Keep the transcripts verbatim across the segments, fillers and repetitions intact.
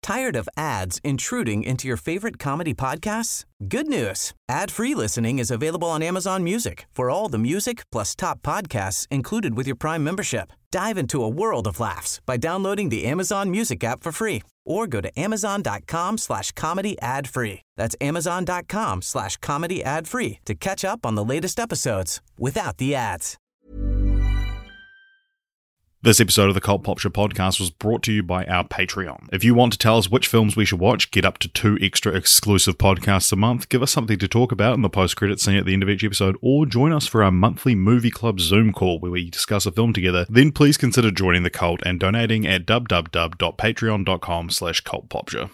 Tired of ads intruding into your favorite comedy podcasts? Good news. Ad-free listening is available on Amazon Music for all the music plus top podcasts included with your Prime membership. Dive into a world of laughs by downloading the Amazon Music app for free or go to amazon.com slash comedy ad free. That's amazon.com slash comedy ad free to catch up on the latest episodes without the ads. This episode of the Cult Popture podcast was brought to you by our Patreon. If you want to tell us which films we should watch, get up to two extra exclusive podcasts a month, give us something to talk about in the post-credit scene at the end of each episode, or join us for our monthly Movie Club Zoom call where we discuss a film together, then please consider joining the cult and donating at www.patreon.com slash cultpopture.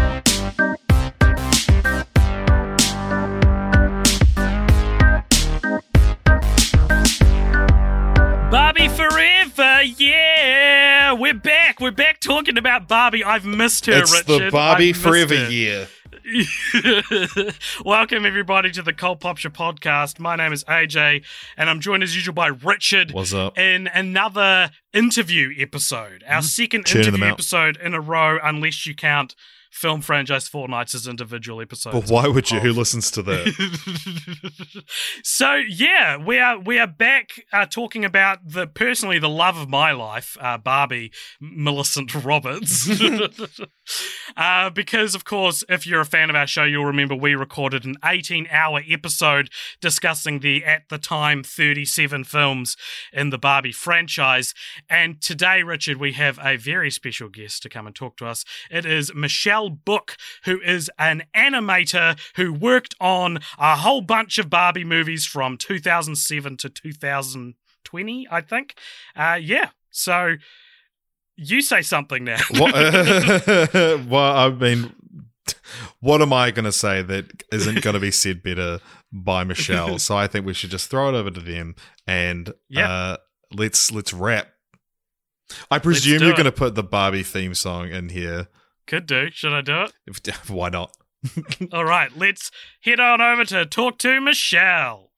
Barbie forever, yeah! We're back. We're back talking about Barbie. I've missed her, it's Richard. It's the Barbie I've forever her. year. Welcome, everybody, to the Cult Popture podcast. My name is A J, and I'm joined as usual by Richard. What's up? In another interview episode. Our mm-hmm. second Churning interview episode in a row, unless you count Film Franchise Fortnights as individual episodes. But why would you? Of... Who listens to that? So yeah, we are we are back uh, talking about the personally the love of my life, uh, Barbie, Millicent Roberts. uh, because of course, if you're a fan of our show, you'll remember we recorded an eighteen-hour episode discussing the at the time thirty-seven films in the Barbie franchise. And today, Richard, we have a very special guest to come and talk to us. It is Michelle Book, who is an animator who worked on a whole bunch of Barbie movies from two thousand seven to two thousand twenty, I think. Uh, yeah, so you say something now. What, uh, well, I mean, what am I going to say that isn't going to be said better by Michelle? So I think we should just throw it over to them and yep. uh, let's let's wrap. I presume you're going to put the Barbie theme song in here. Could do. Should I do it? If, why not? All right, let's head on over to talk to Michelle.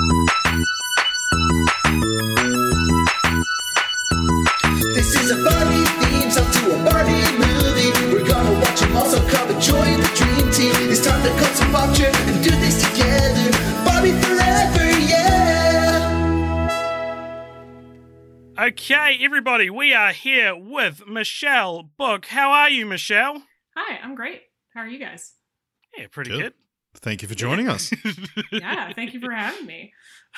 This is a Barbie theme song to a Barbie movie. We're gonna watch them also come and join the dream team. It's time to cut some popture and do this together. Barbie forever, yeah! Okay, everybody, we are here with Michelle Book. How are you, Michelle? Hi, I'm great. How are you guys? Yeah, pretty good. good. Thank you for joining us. Yeah, thank you for having me.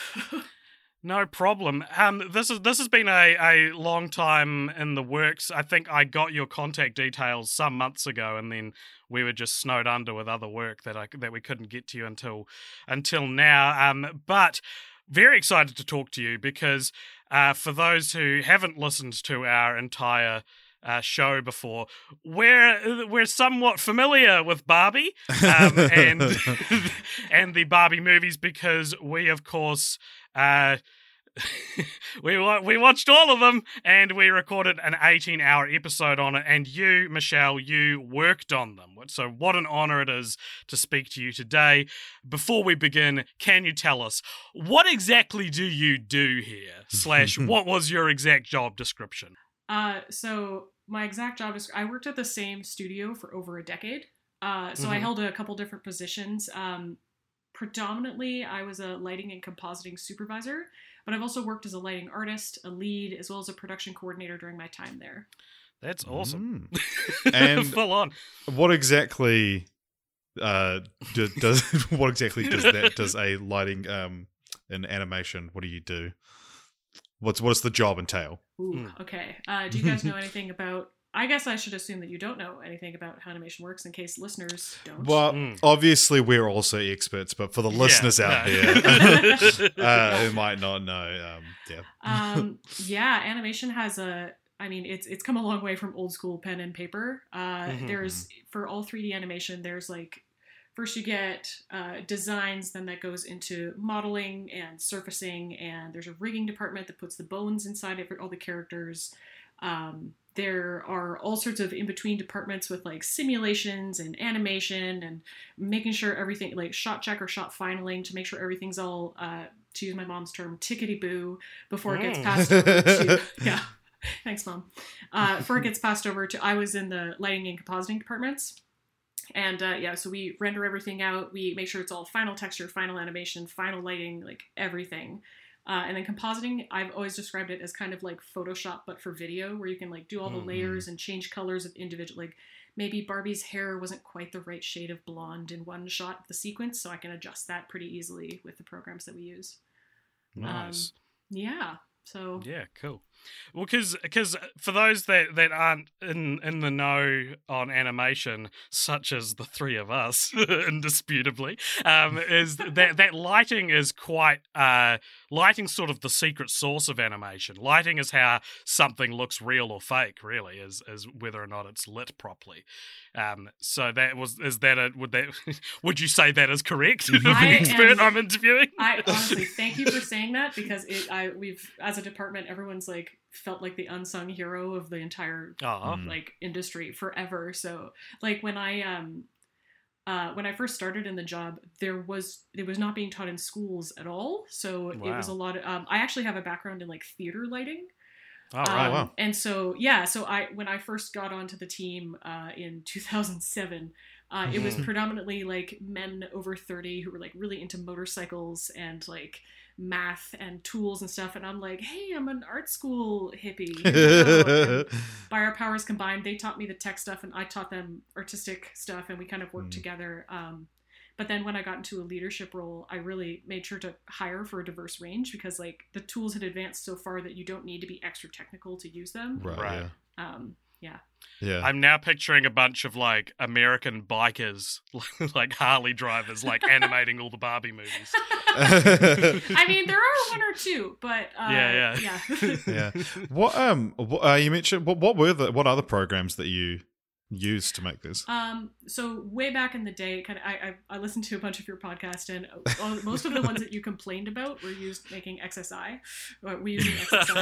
No problem. Um, this is this has been a, a long time in the works. I think I got your contact details some months ago, and then we were just snowed under with other work that I that we couldn't get to you until until now. Um, but very excited to talk to you because uh, for those who haven't listened to our entire Uh, show before, we're we're somewhat familiar with Barbie um, and and the Barbie movies because we, of course, uh, we we watched all of them and we recorded an eighteen-hour episode on it. And you, Michelle, you worked on them. So what an honor it is to speak to you today. Before we begin, can you tell us what exactly do you do here? Slash, what was your exact job description? Uh, so my exact job is I worked at the same studio for over a decade. Uh, so mm-hmm. I held a couple different positions. Um, predominantly, I was a lighting and compositing supervisor, but I've also worked as a lighting artist, a lead, as well as a production coordinator during my time there. That's awesome. Mm. And full on. What exactly uh, do, does what exactly does that does a lighting um an animation? What do you do? What's what's the job entail? Ooh, mm. okay. Uh, do you guys know anything about... I guess I should assume that you don't know anything about how animation works in case listeners don't. Well, mm. obviously we're also experts, but for the yeah, listeners out no. there uh, who might not know, um, yeah. Um, yeah, animation has a... I mean, it's it's come a long way from old school pen and paper. Uh, mm-hmm. There's, for all three D animation, there's like... First you get uh, designs, then that goes into modeling and surfacing, and there's a rigging department that puts the bones inside of all the characters. Um, there are all sorts of in-between departments with like simulations and animation and making sure everything, like shot check or shot finaling to make sure everything's all, uh, to use my mom's term, tickety-boo before it gets passed over to, yeah. Thanks, Mom. Uh, before it gets passed over to, I was in the lighting and compositing departments. And uh, yeah, so we render everything out. We make sure it's all final texture, final animation, final lighting, like everything. Uh, and then compositing, I've always described it as kind of like Photoshop, but for video, where you can like do all the mm-hmm. layers and change colors of individual, like maybe Barbie's hair wasn't quite the right shade of blonde in one shot of the sequence, so I can adjust that pretty easily with the programs that we use. Nice. Um, yeah. So yeah, cool. Well, because because for those that, that aren't in, in the know on animation, such as the three of us, indisputably, um, is that that lighting is quite uh, lighting's sort of the secret sauce of animation. Lighting is how something looks real or fake. Really, is is whether or not it's lit properly. Um, so that was is that a would that would you say that is correct? The expert I'm interviewing. I honestly thank you for saying that, because it I we've as a department everyone's like felt like the unsung hero of the entire uh-huh. like industry forever. So like when I um uh when I first started in the job, there was it was not being taught in schools at all. So wow. it was a lot of um I actually have a background in like theater lighting. Oh, right. Um, wow. And so, yeah, so I when I first got onto the team uh, in two thousand seven, uh, it was predominantly like men over thirty who were like really into motorcycles and like math and tools and stuff. And I'm like, hey, I'm an art school hippie. And by our powers combined, they taught me the tech stuff and I taught them artistic stuff, and we kind of worked mm. together. Um, But then when I got into a leadership role, I really made sure to hire for a diverse range, because like the tools had advanced so far that you don't need to be extra technical to use them. Right. Right. Yeah. Um, yeah. Yeah. I'm now picturing a bunch of like American bikers, like Harley drivers, like animating all the Barbie movies. I mean, there are one or two, but uh, yeah, yeah, yeah. yeah. What um, what, uh, you mentioned what what were the what other programs that you used to make this? Um, so way back in the day, kind of, I, I I listened to a bunch of your podcasts, and uh, most of the ones that you complained about were used making X S I. Or we using X S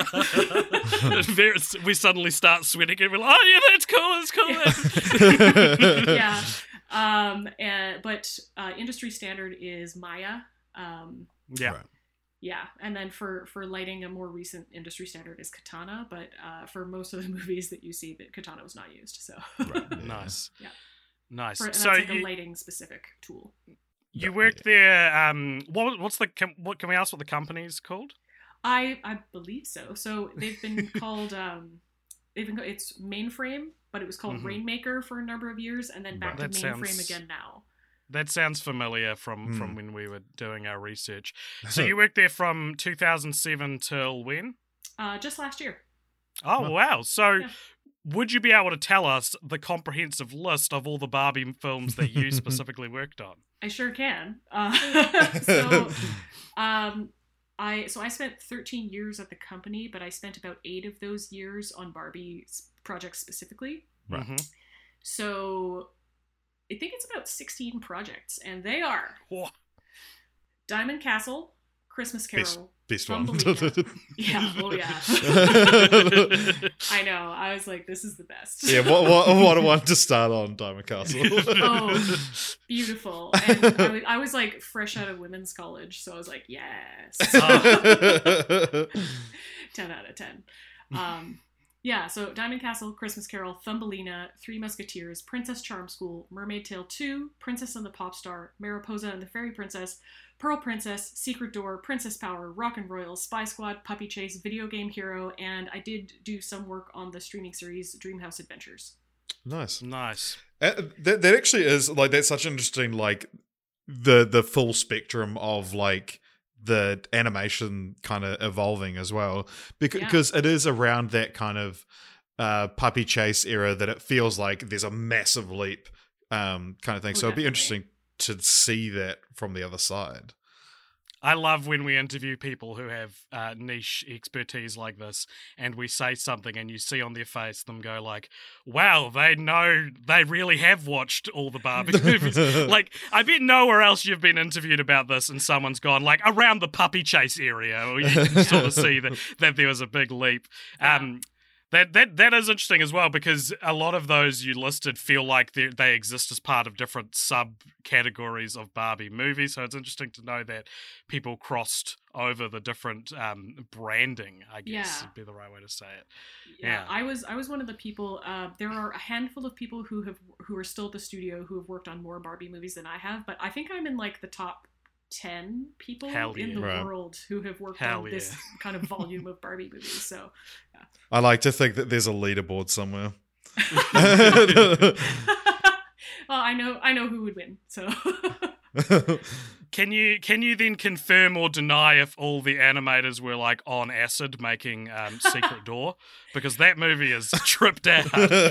I. We suddenly start sweating and we're like, oh yeah, that's cool, that's cool. yeah. Um, and but uh, industry standard is Maya. Um, yeah. Right. Yeah, and then for, for lighting, a more recent industry standard is Katana, but uh, for most of the movies that you see, that Katana was not used. So right, yeah. Nice, yeah, nice. For, and so that's like you, a lighting specific tool. You worked there. Um, what what's the can, what can we ask what the company's called? I I believe so. So they've been called um, they've been it's Mainframe, but it was called mm-hmm. Rainmaker for a number of years, and then back right. to That Mainframe sounds... again now. That sounds familiar from, mm. from when we were doing our research. So you worked there from two thousand seven till when? Uh, just last year. Oh, wow. So yeah. would you be able to tell us the comprehensive list of all the Barbie films that you specifically worked on? I sure can. Uh, so, um, I so I spent thirteen years at the company, but I spent about eight of those years on Barbie projects specifically. Right. Mm-hmm. So I think it's about sixteen projects, and they are Whoa. Diamond Castle, Christmas Carol, best, best one. yeah, oh yeah. I know. I was like, this is the best. Yeah, what what what a one to start on, Diamond Castle. Oh, beautiful. And I was, I was like fresh out of women's college, so I was like, yes. Oh. ten out of ten. Um, Yeah, so Diamond Castle, Christmas Carol, Thumbelina, Three Musketeers, Princess Charm School, Mermaid Tale two, Princess and the Pop Star, Mariposa and the Fairy Princess, Pearl Princess, Secret Door, Princess Power, Rock and Royal, Spy Squad, Puppy Chase, Video Game Hero, and I did do some work on the streaming series Dreamhouse Adventures. Nice. Nice. Uh, that, that actually is, like, that's such interesting, like, the the full spectrum of, like, the animation kind of evolving as well, because yeah. it is around that kind of uh, puppy chase era that it feels like there's a massive leap um, kind of thing. Oh, so definitely. It'd be interesting to see that from the other side. I love when we interview people who have uh, niche expertise like this, and we say something and you see on their face them go like, wow, they know, they really have watched all the Barbie movies. Like, I bet nowhere else you've been interviewed about this and someone's gone like around the puppy chase area, or you can sort of see that, that there was a big leap. Yeah. Um, That that that is interesting as well, because a lot of those you listed feel like they they exist as part of different subcategories of Barbie movies. So it's interesting to know that people crossed over the different um, branding, I guess Yeah. would be the right way to say it. Yeah, Yeah. I was I was one of the people. Uh, there are a handful of people who have who are still at the studio who have worked on more Barbie movies than I have, but I think I'm in like the top ten people Hell in yeah. the Right. world who have worked Hell on this yeah. kind of volume of Barbie movies. So, I like to think that there's a leaderboard somewhere. well, I know I know who would win. So, Can you can you then confirm or deny if all the animators were like on acid making um, Secret Door? Because that movie is tripped out.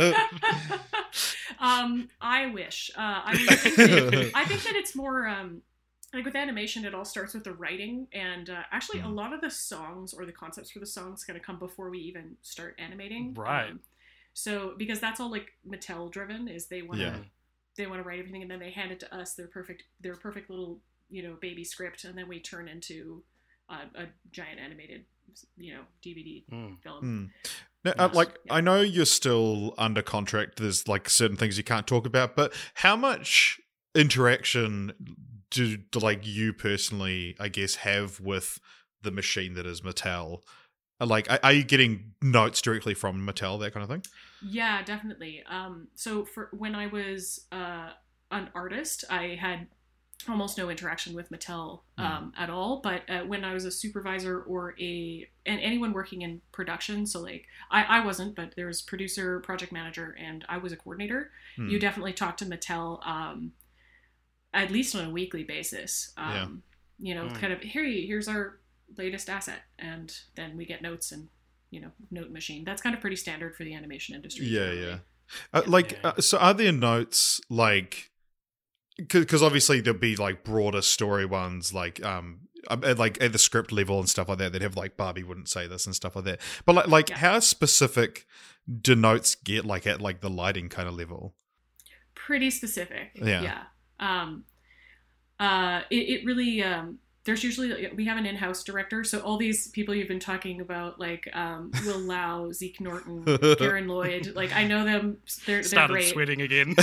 um, I wish. Uh, I, mean, I, think that, I think that it's more um, like with animation. It all starts with the writing, and uh, actually, a lot of the songs or the concepts for the songs kind of come before we even start animating. Right. Um, so because that's all like Mattel driven, is they want to Yeah. they want to write everything, and then they hand it to us. Their perfect their perfect little you know baby script, and then we turn into uh, a giant animated you know D V D Mm. film. Mm. Now, uh, Nice. like, Yeah. I know you're still under contract. There's like certain things you can't talk about, but how much interaction do, do like you personally, I guess, have with the machine that is Mattel? Uh, Like, are, are you getting notes directly from Mattel, that kind of thing? Yeah, definitely. Um, so for when I was uh, an artist, I had almost no interaction with Mattel um, at all. But uh, when I was a supervisor or a and anyone working in production, so like I, I wasn't, but there was producer, project manager, and I was a coordinator. Hmm. You definitely talk to Mattel um, at least on a weekly basis. Um, Yeah. You know, Hmm. kind of here, here's our latest asset, and then we get notes and you know note machine. That's kind of pretty standard for the animation industry. Yeah, generally. yeah. Uh, like, Yeah. uh, so are there notes like, because obviously there'll be like broader story ones, like um, um, at, like at the script level and stuff like that. That have like Barbie wouldn't say this and stuff like that. But like, like Yeah. how specific do notes get? Like at like the lighting kind of level? Pretty specific. Yeah. Yeah. Um, uh, it, it really, um, there's usually, we have an in-house director. So all these people you've been talking about, like um, Will Lau, Zeke Norton, Karen Lloyd, like I know them. They're, they're Started great. sweating again.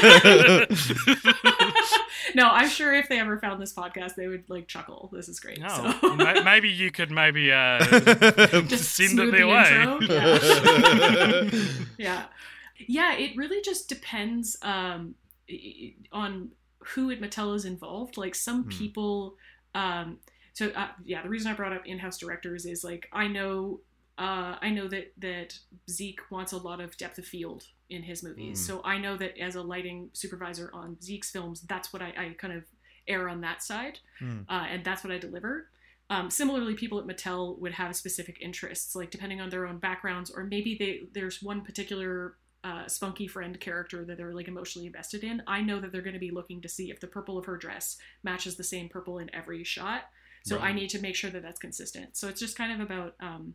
No, I'm sure if they ever found this podcast, they would like chuckle. This is great. Oh, So. ma- maybe you could maybe uh, Just send it smooth their the way. intro. Yeah. yeah. Yeah, it really just depends um, i- on who at Mattel is involved. Like some Hmm. people, um, so uh, yeah, the reason I brought up in-house directors is like I know, uh, I know that that Zeke wants a lot of depth of field in his movies. Hmm. So I know that as a lighting supervisor on Zeke's films, that's what I, I kind of err on that side, Hmm. uh, and that's what I deliver. Um, similarly, people at Mattel would have specific interests, like depending on their own backgrounds, or maybe they there's one particular uh, spunky friend character that they're like emotionally invested in. I know that they're going to be looking to see if the purple of her dress matches the same purple in every shot. So Right. I need to make sure that that's consistent. So it's just kind of about um,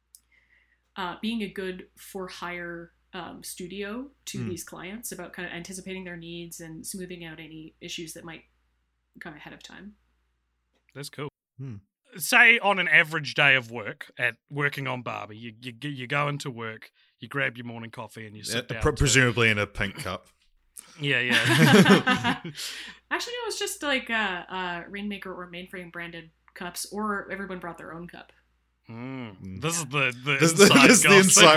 uh, being a good for hire um, studio to Hmm. these clients, about kind of anticipating their needs and smoothing out any issues that might come ahead of time. That's cool. Hmm. Say on an average day of work at working on Barbie, you you, you go into work, you grab your morning coffee, and you Uh, sit down. pre- to- presumably in a pink cup. yeah, yeah. Actually, no, it's just like uh, uh, Rainmaker or Mainframe branded cups, or everyone brought their own cup. Mm. This is the the This is the- inside this is the gossip inside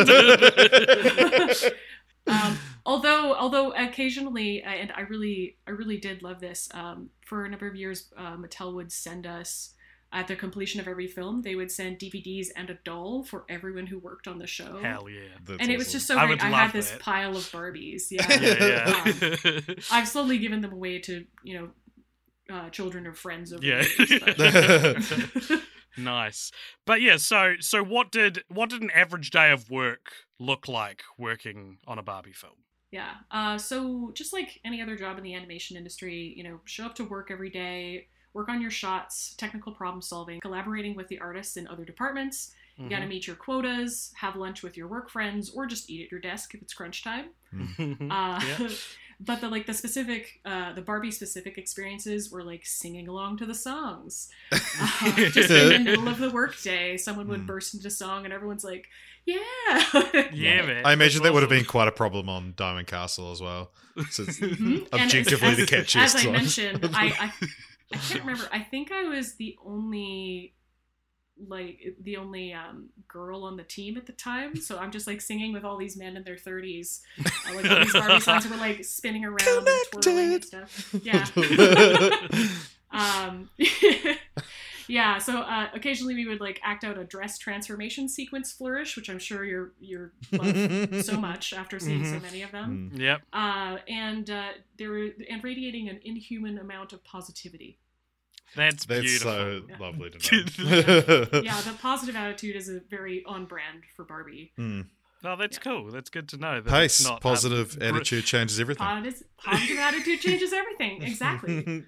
we're round. after. um, although, although occasionally, uh, and I really, I really did love this. Um, for a number of years, uh, Mattel would send us at the completion of every film. They would send D V Ds and a doll for everyone who worked on the show. Hell yeah. That's and it was awesome. just so I great. would I, love had this that. pile of Barbies. Yeah. Yeah, yeah. Um, I've slowly given them away to you know uh, children or friends over Yeah. the years. But Nice. But yeah, so so what did what did an average day of work look like working on a Barbie film? yeah. Uh, so just like any other job in the animation industry, you know, show up to work every day, work on your shots, technical problem solving, collaborating with the artists in other departments. You got to meet your quotas, have lunch with your work friends, or just eat at your desk if it's crunch time. Mhm. Uh, Yeah. But the like the specific, uh, the Barbie specific experiences were like singing along to the songs. Uh, just in the middle of the workday, someone would Hmm. burst into song, and everyone's like, "Yeah, Yeah, man. I imagine That's that would have awesome. been quite a problem on Diamond Castle as well. So it's Mhm. And objectively as, the as, catchiest as I one. mentioned, I, I I can't remember. I think I was the only like the only um, girl on the team at the time, so I'm just like singing with all these men in their thirties, uh, like all these Barbie songs that were like spinning around Connected. and twirling and stuff. Yeah. um, yeah. So uh, occasionally we would like act out a dress transformation sequence flourish, which I'm sure you're you're love so much after seeing mm-hmm. so many of them. Mm. Yep. Uh, and uh, they were and radiating an inhuman amount of positivity. That's, That's beautiful. so yeah. lovely to know. yeah. yeah, the positive attitude is a very on brand for Barbie. Mm. Oh, that's yeah. cool. That's good to know. That Pace, not, positive um, attitude changes everything. Positive, positive attitude changes everything. Exactly.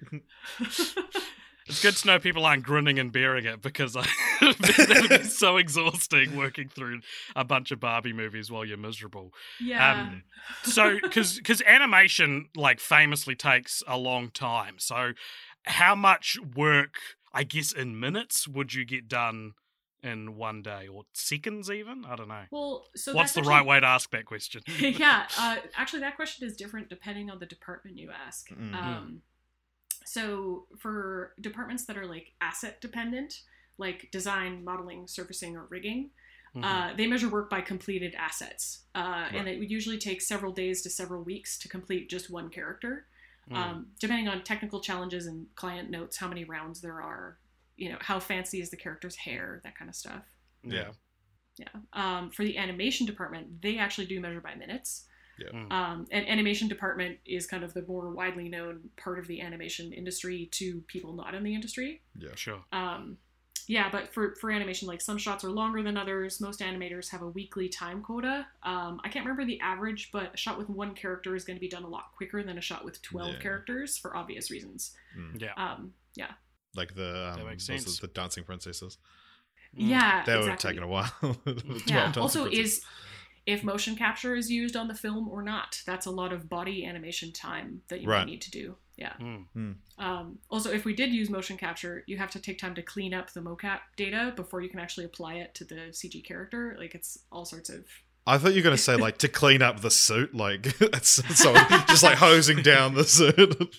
It's good to know people aren't grinning and bearing it, because I, that would be so exhausting working through a bunch of Barbie movies while you're miserable. Yeah. Um, so, because because animation like famously takes a long time. So, how much work, I guess, in minutes would you get done in one day, or seconds even? I don't know. Well, so what's the actually, right way to ask that question? yeah, uh, actually, that question is different depending on the department you ask. Mm-hmm. Um, so for departments that are like asset dependent, like design, modeling, surfacing, or rigging, mm-hmm. uh, they measure work by completed assets, uh, right. and it would usually take several days to several weeks to complete just one character. Mm. Um, depending on technical challenges and client notes, how many rounds there are, you know, how fancy is the character's hair, that kind of stuff. Yeah. Yeah. Um, for the animation department, they actually do measure by minutes. Yeah. Mm. Um, and animation department is kind of the more widely known part of the animation industry to people not in the industry. Yeah, sure. Um, yeah, but for, for animation, like some shots are longer than others. Most animators have a weekly time quota. Um, I can't remember the average, but a shot with one character is going to be done a lot quicker than a shot with twelve yeah. characters for obvious reasons. Mm. Yeah. Um, yeah. Like the um, that makes was sense. it the dancing princesses. Mm. Yeah, that exactly. would have taken a while. Yeah. Also, is if motion capture is used on the film or not. That's a lot of body animation time that you right. might need to do. Yeah. Mm. Mm. Um, also, if we did use motion capture, you have to take time to clean up the mocap data before you can actually apply it to the C G character. Like, it's all sorts of... I thought you were going to say, like, to clean up the suit. Like, it's so just, like, hosing down the suit.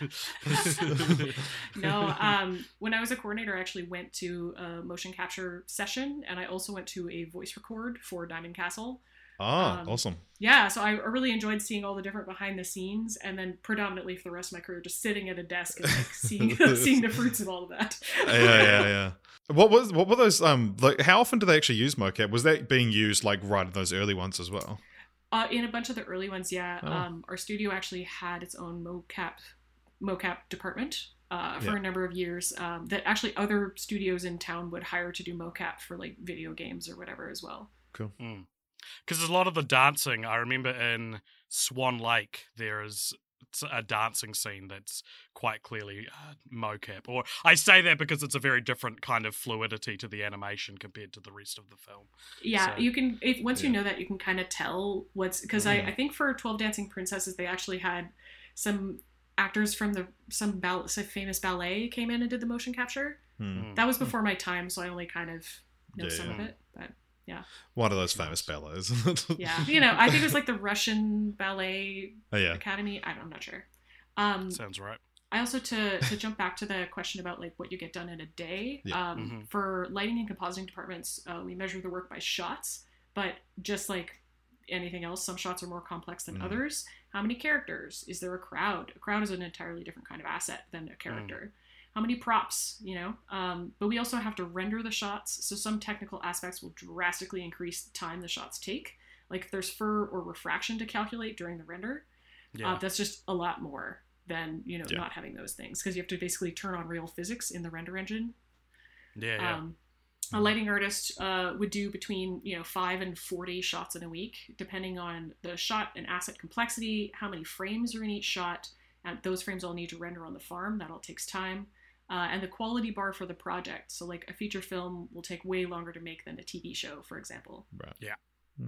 No. Um, when I was a coordinator, I actually went to a motion capture session, and I also went to a voice record for Diamond Castle. Ah, um, awesome. Yeah, so I really enjoyed seeing all the different behind the scenes, and then predominantly for the rest of my career, just sitting at a desk and like seeing seeing the fruits of all of that. yeah, yeah, yeah. What was what were those? Um, like, how often do they actually use mocap? Was that being used like right in those early ones as well? Uh, in a bunch of the early ones, yeah. Oh. Um, our studio actually had its own mocap mocap department uh, for Yeah. a number of years. Um, that actually other studios in town would hire to do mocap for like video games or whatever as well. Cool. Mm. Because a lot of the dancing, I remember in Swan Lake, there is a dancing scene that's quite clearly uh, mocap. Or I say that because it's a very different kind of fluidity to the animation compared to the rest of the film. Yeah, So- you can, if, once Yeah. you know that, you can kind of tell what's, because I, I think for twelve Dancing Princesses, they actually had some actors from the, some, ball, some famous ballet came in and did the motion capture. Hmm. That was before my time, so I only kind of know Yeah, some yeah. of it, but yeah. One of those famous ballets. Yeah, you know, I think it was like the Russian Ballet Oh, yeah. Academy. I don't, I'm not sure. Um, Sounds right. I also, to to jump back to the question about like what you get done in a day. Yeah. Um, Mhm. For lighting and compositing departments, uh, we measure the work by shots, but just like anything else, some shots are more complex than Mhm. others. How many characters? Is there a crowd? A crowd is an entirely different kind of asset than a character. How many props, you know? Um, but we also have to render the shots, so some technical aspects will drastically increase the time the shots take. Like if there's fur or refraction to calculate during the render, Yeah. uh, that's just a lot more than, you know, Yeah. not having those things, because you have to basically turn on real physics in the render engine. yeah, yeah. Um, a lighting artist uh, would do between, you know, five and forty shots in a week, depending on the shot and asset complexity, how many frames are in each shot, and those frames all need to render on the farm. That all takes time. Uh, and the quality bar for the project. So like a feature film will take way longer to make than a T V show, for example. Right. Yeah. Hmm.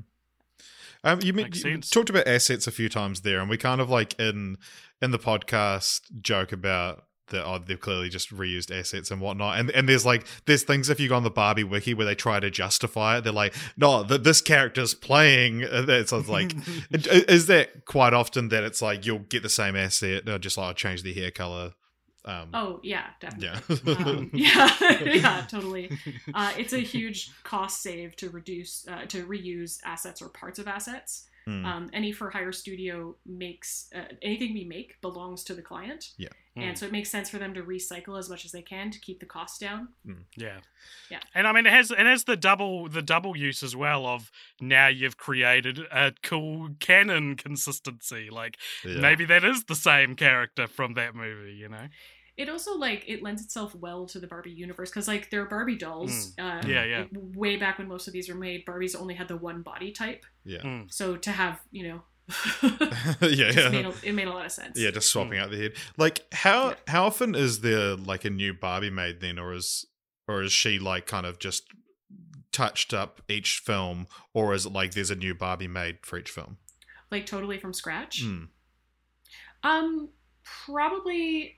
Um, you, mean, Makes you sense. talked about assets a few times there, and we kind of like in in the podcast joke about that. Oh, they've clearly just reused assets and whatnot. And and there's like there's things if you go on the Barbie wiki where they try to justify it. They're like, no, th- this character's playing. Uh, It's so it's like, is that quite often that it's like you'll get the same asset, uh, just like change the hair color Um, Oh yeah, definitely. yeah. um, yeah, yeah, totally. Uh, it's a huge cost save to reduce uh, to reuse assets or parts of assets. Mm. Um, any for hire studio makes uh, anything we make belongs to the client. Yeah. And Mm. so it makes sense for them to recycle as much as they can to keep the costs down. Yeah. Yeah. And I mean, it has it has the double the double use as well of now you've created a cool canon consistency. Like Yeah. maybe that is the same character from that movie, you know? It also like it lends itself well to the Barbie universe because like there are Barbie dolls. Uh, Yeah, yeah. like, way back when most of these were made, Barbies only had the one body type. Yeah. Mm. So to have you know, yeah, just yeah. made a, it made a lot of sense. Yeah, just swapping out the head. Like, how Yeah. how often is there like a new Barbie made then, or is or is she like kind of just touched up each film, or is it like there's a new Barbie made for each film? Like totally from scratch. Hmm. Um, probably.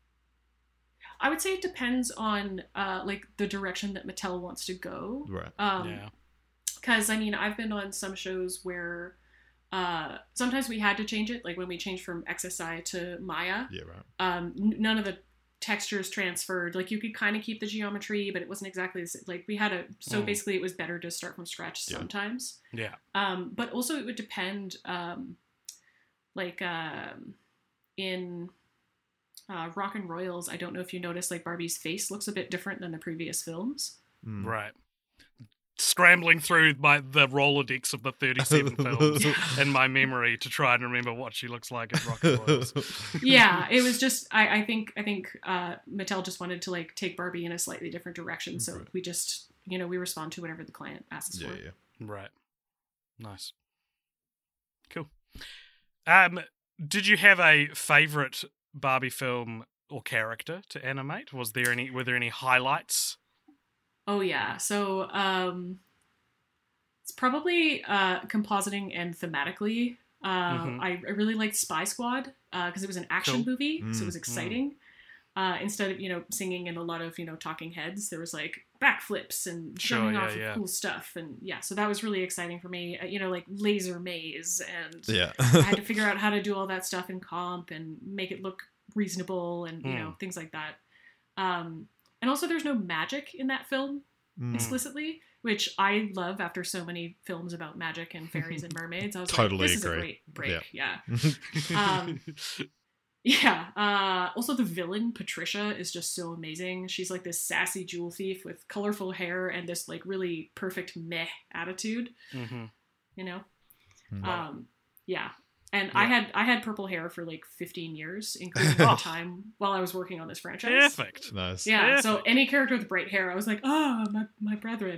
I would say it depends on uh like the direction that Mattel wants to go. Right. Um, yeah. Because I mean, I've been on some shows where uh sometimes we had to change it, like when we changed from X S I to Maya. Yeah. Right. Um, n- none of the textures transferred. Like you could kind of keep the geometry, but it wasn't exactly the same. Like we had a so Mm. basically it was better to start from scratch Yeah. sometimes. Yeah. Um, but also it would depend. Um, like um, in uh, Rock and Royals, I don't know if you noticed, like Barbie's face looks a bit different than the previous films. Mm. Right. Scrambling through my the Rolodex of the thirty-seven films in my memory to try and remember what she looks like in Rock and Royals. Yeah, it was just I, I think I think uh, Mattel just wanted to like take Barbie in a slightly different direction, so Right. we just you know we respond to whatever the client asks Yeah. for. Yeah. Right. Nice. Cool. Um, did you have a favorite Barbie film or character to animate? Was there any? Were there any highlights? Oh yeah, so um, it's probably uh, compositing and thematically. Uh, Mhm. I, I really liked Spy Squad because it was an action Cool. movie, so it Mm, was mm. exciting. Uh, instead of you know singing and a lot of you know talking heads, there was like backflips and Sure, showing yeah, off of yeah. cool stuff, and yeah, so that was really exciting for me. Uh, you know, like laser maze, and Yeah. I had to figure out how to do all that stuff in comp and make it look reasonable, and you Mm. know things like that. Um, and also, there's no magic in that film Mm. explicitly, which I love after so many films about magic and fairies and mermaids. I was Totally like, this agree. is a great break. Yeah. Yeah. Um, yeah. Uh, also, the villain, Patricia, is just so amazing. She's like this sassy jewel thief with colorful hair and this like really perfect meh attitude, Mm-hmm. you know? Mm. Um, yeah. And I Yeah. had I had purple hair for like fifteen years, including Oh. the time while I was working on this franchise. Perfect. Nice. Yeah, so Perfect. any character with bright hair, I was like, oh, my, my brethren.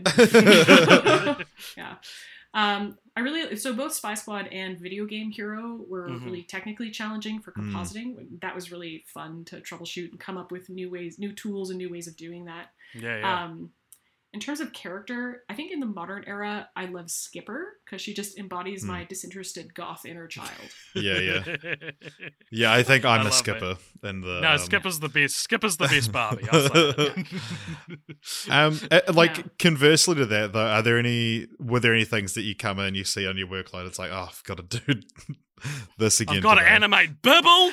Yeah. Um, I really, so both Spy Squad and Video Game Hero were Mhm. really technically challenging for Mm. compositing. That was really fun to troubleshoot and come up with new ways, new tools and new ways of doing that. Yeah, yeah. Um, in terms of character, I think in the modern era, I love Skipper because she just embodies Mm. my disinterested goth inner child. Yeah. Yeah. Yeah. I think I I'm a love it. skipper in the. no, um, Skipper's the best. Skipper's the best Barbie. I'll say that. Um, uh, like Yeah. conversely to that, though, are there any? Were there any things that you come in, you see on your workload? It's like, oh, I've got to do this again. I've got to today. animate Bibble.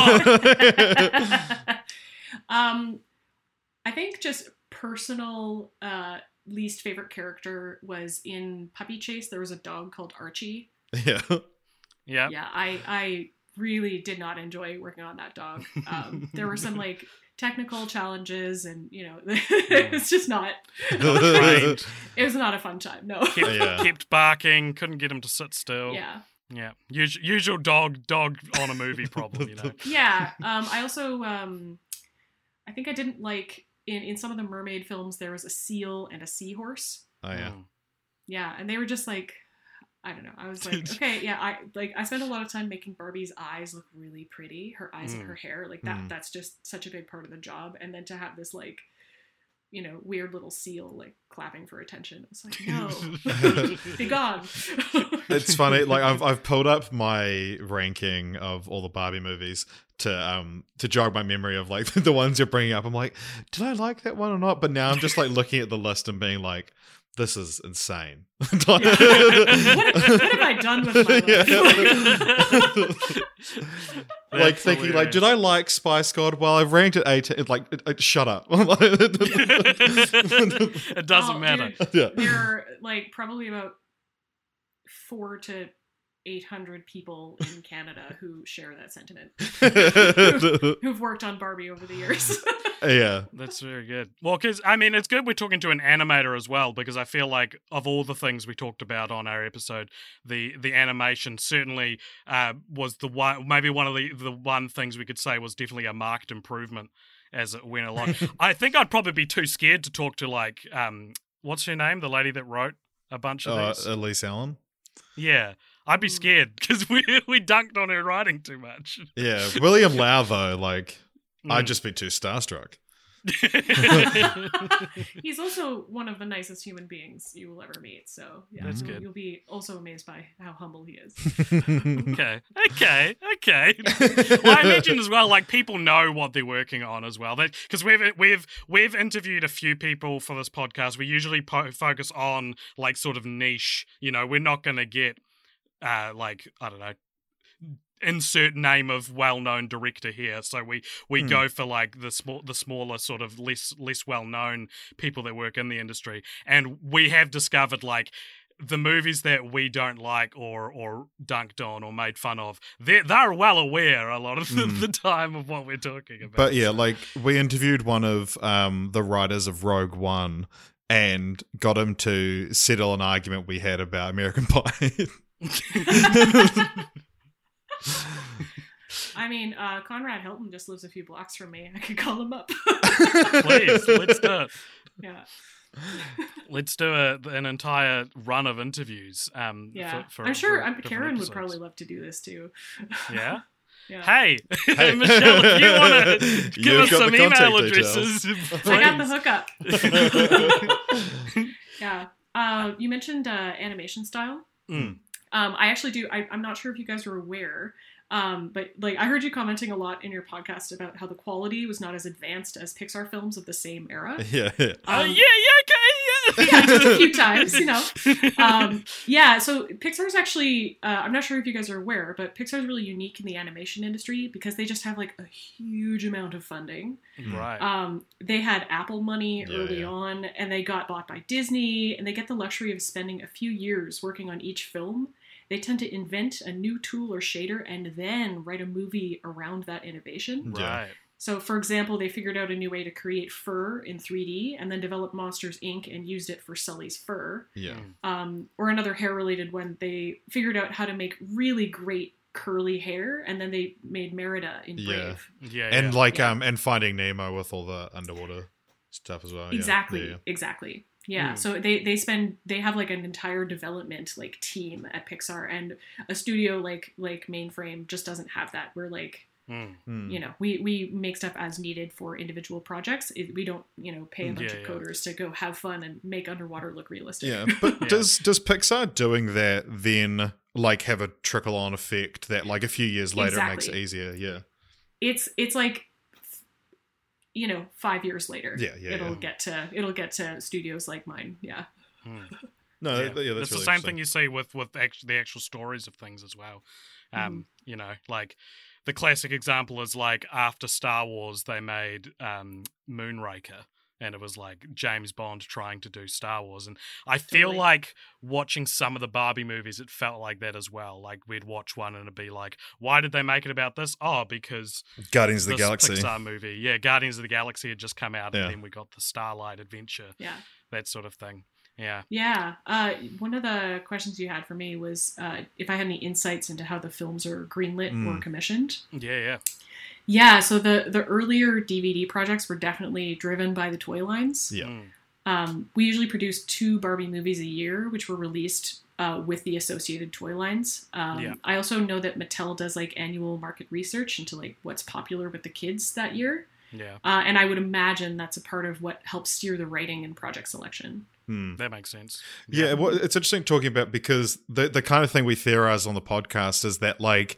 God. um, I think just personal uh, least favorite character was in Puppy Chase. There was a dog called Archie. Yeah. Yeah. Yeah, I I really did not enjoy working on that dog. Um, there were some like technical challenges, and you know, it was just not. Trained. It was not a fun time. No. Kept, Yeah. kept barking. Couldn't get him to sit still. Yeah. Yeah. Us- usual dog dog on a movie problem. You know. Yeah. Um, I also um, I think I didn't like in in some of the mermaid films there was a seal and a seahorse. Oh yeah. Mm. Yeah, and they were just like, I don't know. I was like, okay, yeah, I like I spent a lot of time making Barbie's eyes look really pretty, her eyes and Mm. her hair, like that. Mm. That's just such a big part of the job. And then to have this like, you know, weird little seal like clapping for attention, it's like, no, be gone. It's funny. Like I've I've pulled up my ranking of all the Barbie movies to um to jog my memory of like the ones you're bringing up. I'm like, did I like that one or not? But now I'm just like looking at the list and being like, this is insane. Yeah. what, what have I done with my life? Yeah. Like thinking, like, did I like Spice God? Well, I've ranked it eighteen. Like, it, it, shut up. It doesn't Oh, matter. dude, Yeah. there are like probably about four to eight hundred people in Canada who share that sentiment, who've worked on Barbie over the years. Yeah. That's very good. Well, because, I mean, it's good we're talking to an animator as well, because I feel like of all the things we talked about on our episode, the the animation certainly uh, was the one, maybe one of the, the one things we could say was definitely a marked improvement as it went along. I think I'd probably be too scared to talk to, like, um, what's her name? The lady that wrote a bunch of Uh, these? Elise Allen. Yeah. I'd be scared because we, we dunked on her writing too much. Yeah. William Lau, though, like, I'd Mm. just be too starstruck. He's also one of the nicest human beings you will ever meet. So yeah, That's you'll, good. you'll be also amazed by how humble he is. Okay, okay, okay. Well, I mentioned as well, like people know what they're working on as well. Because we've we've we've interviewed a few people for this podcast. We usually po- focus on like sort of niche. You know, we're not going to get uh, like I don't know. insert name of well-known director here, so we we Hmm. go for like the small the smaller sort of less less well-known people that work in the industry, and we have discovered like the movies that we don't like or or dunked on or made fun of, they're, they're well aware a lot of the, Mm. the time of what we're talking about. But yeah, like we interviewed one of um, the writers of Rogue One and got him to settle an argument we had about American Pie. I mean, uh, Conrad Hilton just lives a few blocks from me. I could call him up. Please, let's do it. Yeah. Let's do a, an entire run of interviews. Um, Yeah. for, for, I'm sure for I'm, different Karen would episodes. probably love to do this too. Yeah. Yeah. Hey, Hey. Michelle, if you want to give You've us got some the email contact addresses, I got the please. hookup. Yeah. Uh, you mentioned uh, animation style. Mm. Um, I actually do. I, I'm not sure if you guys are aware, um, but like I heard you commenting a lot in your podcast about how the quality was not as advanced as Pixar films of the same era. yeah, yeah. Uh, Um, yeah, yeah, okay, yeah. yeah, just a few times, you know. Um, yeah, so Pixar's actually, uh, I'm not sure if you guys are aware, but Pixar's really unique in the animation industry because they just have like a huge amount of funding. Right. Um, they had Apple money Yeah, early yeah. on, and they got bought by Disney, and they get the luxury of spending a few years working on each film. They tend to invent a new tool or shader and then write a movie around that innovation. Yeah. right. So, for example, they figured out a new way to create fur in three D and then developed Monsters, Incorporated and used it for Sully's fur. Yeah. Um, or another hair-related one, they figured out how to make really great curly hair, and then they made Merida in Yeah. Brave. Yeah, And yeah. like Yeah. um and Finding Nemo with all the underwater stuff as well. yeah. Exactly, Yeah, exactly. Yeah, Hmm. so they, they spend they have like an entire development like team at Pixar, and a studio like like Mainframe just doesn't have that. We're like, Mm. yeah. Mm. you know, we, we make stuff as needed for individual projects. It, we don't, you know, pay a bunch Yeah, of yeah. coders to go have fun and make underwater look realistic. Yeah, but Yeah. does does Pixar doing that then like have a trickle on effect that like a few years later it makes it Exactly. easier? Yeah. It's it's like, you know, five years later, Yeah, yeah, it'll yeah. get to it'll get to studios like mine. Yeah. Mm. No, Yeah. that- yeah, that's it's really the same interesting. thing you see with with act- the actual stories of things as well. Um, Mm-hmm. You know, like the classic example is like after Star Wars, they made um, Moonraker, and it was like James Bond trying to do Star Wars. And I feel Totally. like watching some of the Barbie movies, it felt like that as well. Like we'd watch one and it'd be like, why did they make it about this? Oh, because Guardians of the this Galaxy. Pixar movie, yeah, Guardians of the Galaxy had just come out, Yeah. and then we got the Starlight Adventure, Yeah. that sort of thing. Yeah. Yeah. Uh, one of the questions you had for me was uh, if I had any insights into how the films are greenlit or Mm. commissioned. Yeah, yeah. Yeah. So the, the earlier D V D projects were definitely driven by the toy lines. Yeah. Mm. Um, we usually produce two Barbie movies a year, which were released uh, with the associated toy lines. Um, Yeah. I also know that Mattel does like annual market research into like what's popular with the kids that year. Yeah. Uh, and I would imagine that's a part of what helps steer the writing and project selection. Hmm. That makes sense. Yeah, well, it's interesting talking about because the the kind of thing we theorize on the podcast is that like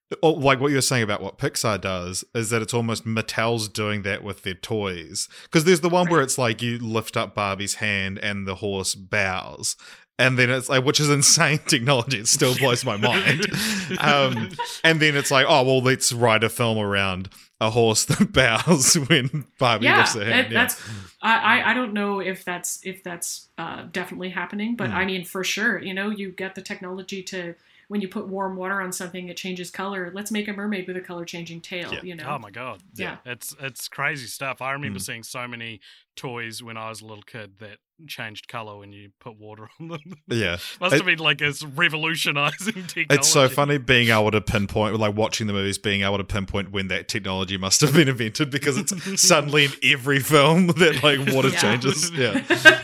or like what you were saying about what Pixar does is that it's almost Mattel's doing that with their toys. Because there's the one Right. where it's like you lift up Barbie's hand and the horse bows. And then it's like, which is insane technology. It still blows my mind. Um, and then it's like, oh, well, let's write a film around a horse that bows when Barbie Yeah, lifts her hand. that- Yeah. that's. I, I I don't know if that's if that's uh, definitely happening, but Mm. I mean for sure. You know, you get the technology to when you put warm water on something, it changes color. Let's make a mermaid with a color changing tail. Yeah. You know. Oh my god. Yeah. It's it's crazy stuff. I remember Mm. seeing so many toys when I was a little kid that changed color when you put water on them. Yeah. Must It- have been like it's revolutionizing technology. It's so funny being able to pinpoint, like watching the movies, being able to pinpoint when that technology must have been invented because it's suddenly in every film that like water Yeah. changes. Yeah.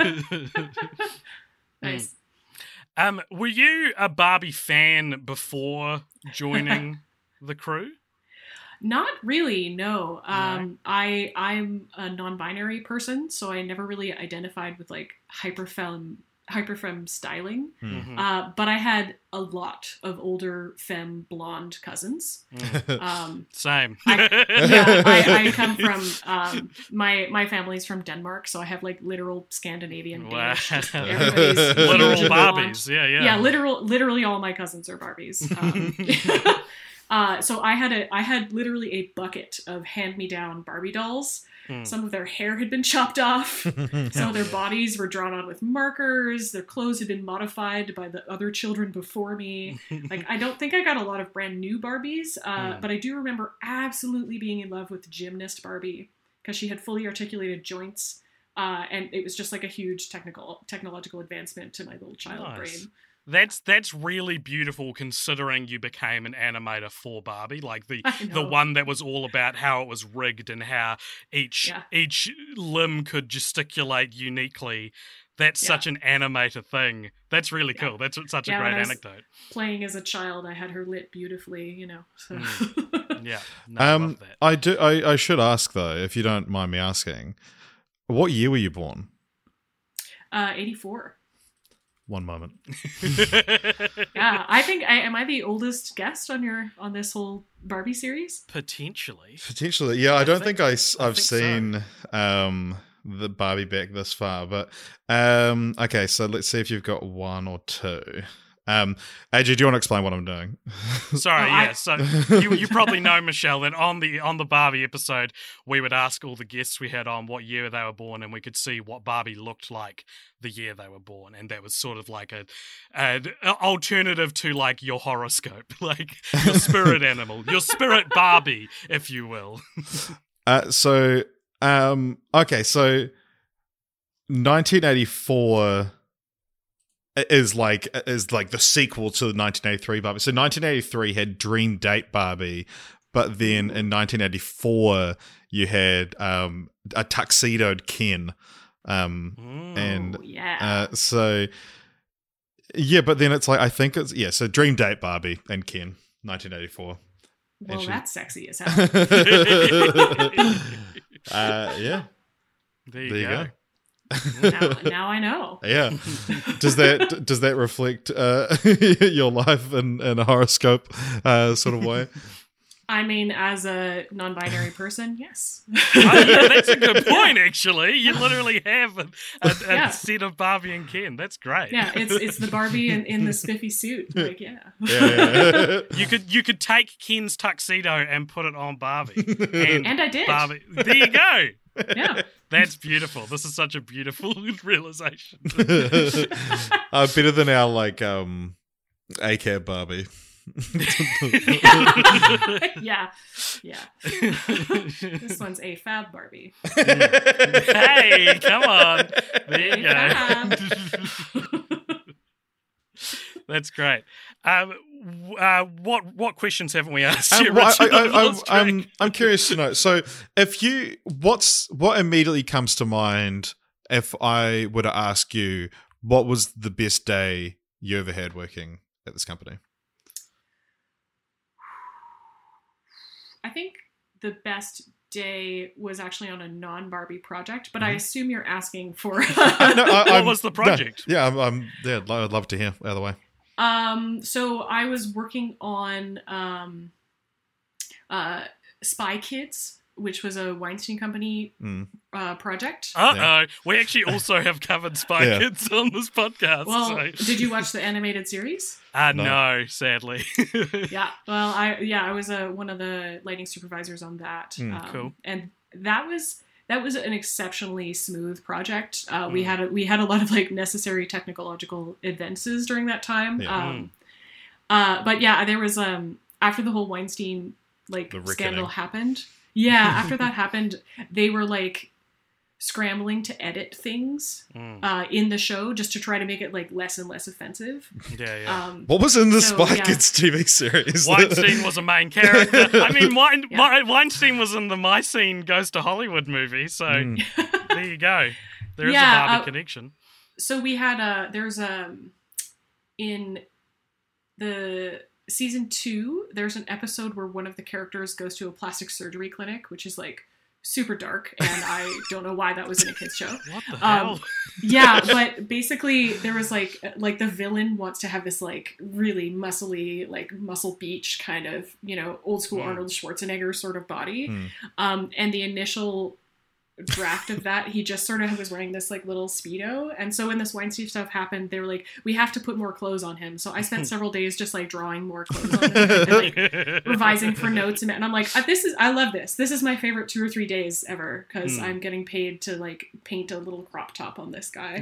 Nice. Um, were you a Barbie fan before joining the crew? Not really, no. Um, I I'm a non-binary person, so I never really identified with like hyperfemme hyperfemme styling. Mhm. Uh, but I had a lot of older femme blonde cousins. Mm. Um, Same. I- yeah, I, I come from um, my my family's from Denmark, so I have like literal Scandinavian Wow. Danish. Just everybody's Literal huge and blonde. Barbies. Yeah, yeah. Yeah, literal, literally all my cousins are Barbies. Um, uh, so I had a, I had literally a bucket of hand-me-down Barbie dolls. Mm. Some of their hair had been chopped off. Some of their bodies were drawn on with markers. Their clothes had been modified by the other children before me. Like, I don't think I got a lot of brand new Barbies, uh, Mm. but I do remember absolutely being in love with Gymnast Barbie because she had fully articulated joints. Uh, and it was just like a huge technical technological advancement to my little child Nice. brain. That's that's really beautiful considering you became an animator for Barbie, like the I the know. one that was all about how it was rigged and how each Yeah. each limb could gesticulate uniquely. That's Yeah. such an animator thing. That's really Yeah. cool. That's such Yeah, a when great I was- anecdote. Playing as a child, I had her lit beautifully, you know. So. Yeah, no, I Um, love that. I do. I, I should ask though, if you don't mind me asking, what year were you born? uh, eighty-four. One moment. Yeah, I think I am I the oldest guest on your on this whole Barbie series? Potentially. Potentially, yeah. I, I don't think- think, I, s- I I've think so. seen um, the Barbie back this far, but um, okay. So let's see if you've got one or two. Um, A J, do you want to explain what I'm doing? Sorry, Oh, I- yeah. So you you probably know, Michelle, that on the on the Barbie episode, we would ask all the guests we had on what year they were born, and we could see what Barbie looked like the year they were born, and that was sort of like a an alternative to like your horoscope, like your spirit animal, your spirit Barbie, if you will. Uh, so, um, okay, so nineteen eighty-four is like is like the sequel to the nineteen eighty-three Barbie. So nineteen eighty-three had Dream Date Barbie, but then in nineteen eighty-four you had um, a tuxedoed Ken. Um, Mm. and Oh, yeah. uh, so yeah, but then it's like I think it's yeah. So Dream Date Barbie and Ken, nineteen eighty-four. well, she- that's sexy as hell. uh, yeah, there you there you go. go. now, now I know. Yeah. Does that does that reflect uh, your life in, in a horoscope uh, sort of way? I mean, as a non-binary person, yes. Oh, yeah, that's a good point, actually. You literally have a, a, a Yeah. set of Barbie and Ken. That's great. Yeah, it's it's the Barbie in, in the spiffy suit. Like, yeah. Yeah, yeah. You could you could take Ken's tuxedo and put it on Barbie. And, And I did. Barbie. There you go. Yeah. That's beautiful. This is such a beautiful realization. uh, better than our like um, A C A B Barbie. yeah. Yeah. This one's a fab Barbie. Hey, come on. There you A go. That's great. Um, w- uh, what what questions haven't we asked Um, you, well, Richard? I, I, I've I, lost track. I'm I'm curious to know. So, if you, what's what immediately comes to mind if I were to ask you what was the best day you ever had working at this company? I think the best day was actually on a non-Barbie project, but I Mm-hmm. assume you're asking for. No, I- What I'm- was the no, project? yeah, I'm, I'm yeah, I'd love to hear. By the way, Um, so I was working on um, uh, Spy Kids, which was a Weinstein Company Mm. uh, project. Uh oh, Yeah. we actually also have covered Spy Yeah. Kids on this podcast. Well, so. did you watch the animated series? Uh, No. no, sadly. Yeah. Well, I yeah, I was uh, one of the lighting supervisors on that. Mm, um, cool. And that was that was an exceptionally smooth project. Uh, We Mm. had a, we had a lot of like necessary technological advances during that time. Yeah. Um, uh, but yeah, there was um after the whole Weinstein like The reckoning. scandal happened. Yeah, after that happened, they were like scrambling to edit things Mm. uh, in the show just to try to make it like less and less offensive. Yeah, yeah. Um, What was in the So, Spy yeah. Kids T V series? Weinstein was a main character. I mean, Wein- Yeah. Wein- Weinstein was in the My Scene Goes to Hollywood movie, so Mm. there you go. There is Yeah, a Barbie uh, connection. so we had a there's um in the season two there's an episode where one of the characters goes to a plastic surgery clinic, which is like super dark, and I don't know why that was in a kids show. What the um, hell? Yeah, but basically there was like like the villain wants to have this like really muscly like muscle beach kind of, you know, old school Mm. Arnold Schwarzenegger sort of body. Mm. Um and the initial draft of that, he just sort of was wearing this like little Speedo, and so when this Weinstein stuff happened, they were like, we have to put more clothes on him. So I spent several days just like drawing more clothes on him and like revising for notes, and, and I'm like, this is I love this this is my favorite two or three days ever, because Hmm. I'm getting paid to like paint a little crop top on this guy.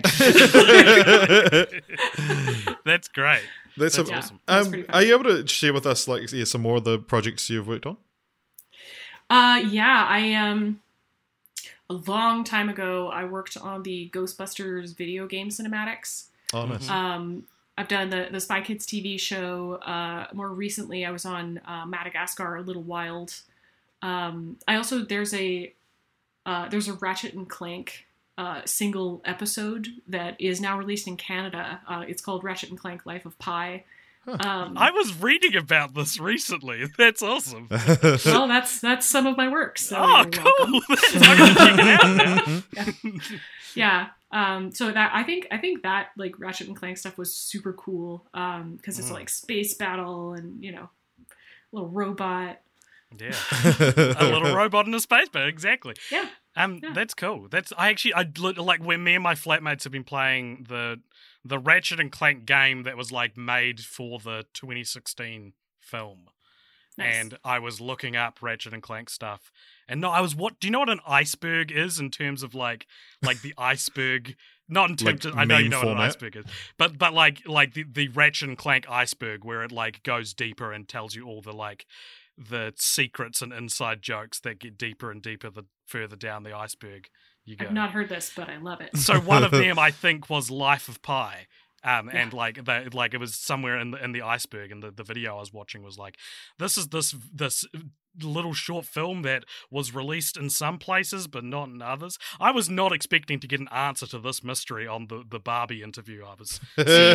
That's great. That's, That's a- Yeah, awesome. that's Um, pretty fun. are you able to share with us like yeah, some more of the projects you've worked on? Uh, yeah, I um, a long time ago, I worked on the Ghostbusters video game cinematics. Oh, nice. Mhm. Um, I've done the the Spy Kids T V show. Uh, more recently, I was on uh, Madagascar, A Little Wild. Um, I also there's a uh, there's a Ratchet and Clank uh, single episode that is now released in Canada. Uh, it's called Ratchet and Clank: Life of Pi. Um, I was reading about this recently. That's awesome. well, that's that's some of my work. So oh, you're welcome. cool. That's, I'm gonna check it out now. Yeah. Um, so that I think I think that like Ratchet and Clank stuff was super cool um, because it's Mm. like space battle and, you know, little robot. Yeah, a little robot in a space boat. Exactly. Yeah. Um, Yeah. that's cool. That's I actually I lit- like when me and my flatmates have been playing the the Ratchet and Clank game that was like made for the twenty sixteen film. Nice. And I was looking up Ratchet and Clank stuff. And no, I was what do you know what an iceberg is in terms of like like the iceberg not in terms Like of, I know you meme know what an format? iceberg is. But but like like the, the Ratchet and Clank iceberg where it like goes deeper and tells you all the like the secrets and inside jokes that get deeper and deeper the further down the iceberg you go. I've not heard this, but I love it. So one of them, I think, was Life of Pi, um, Yeah. and like the, like it was somewhere in the in the iceberg, and the, the video I was watching was like, this is this this little short film that was released in some places but not in others. I was not expecting to get an answer to this mystery on the the Barbie interview. I was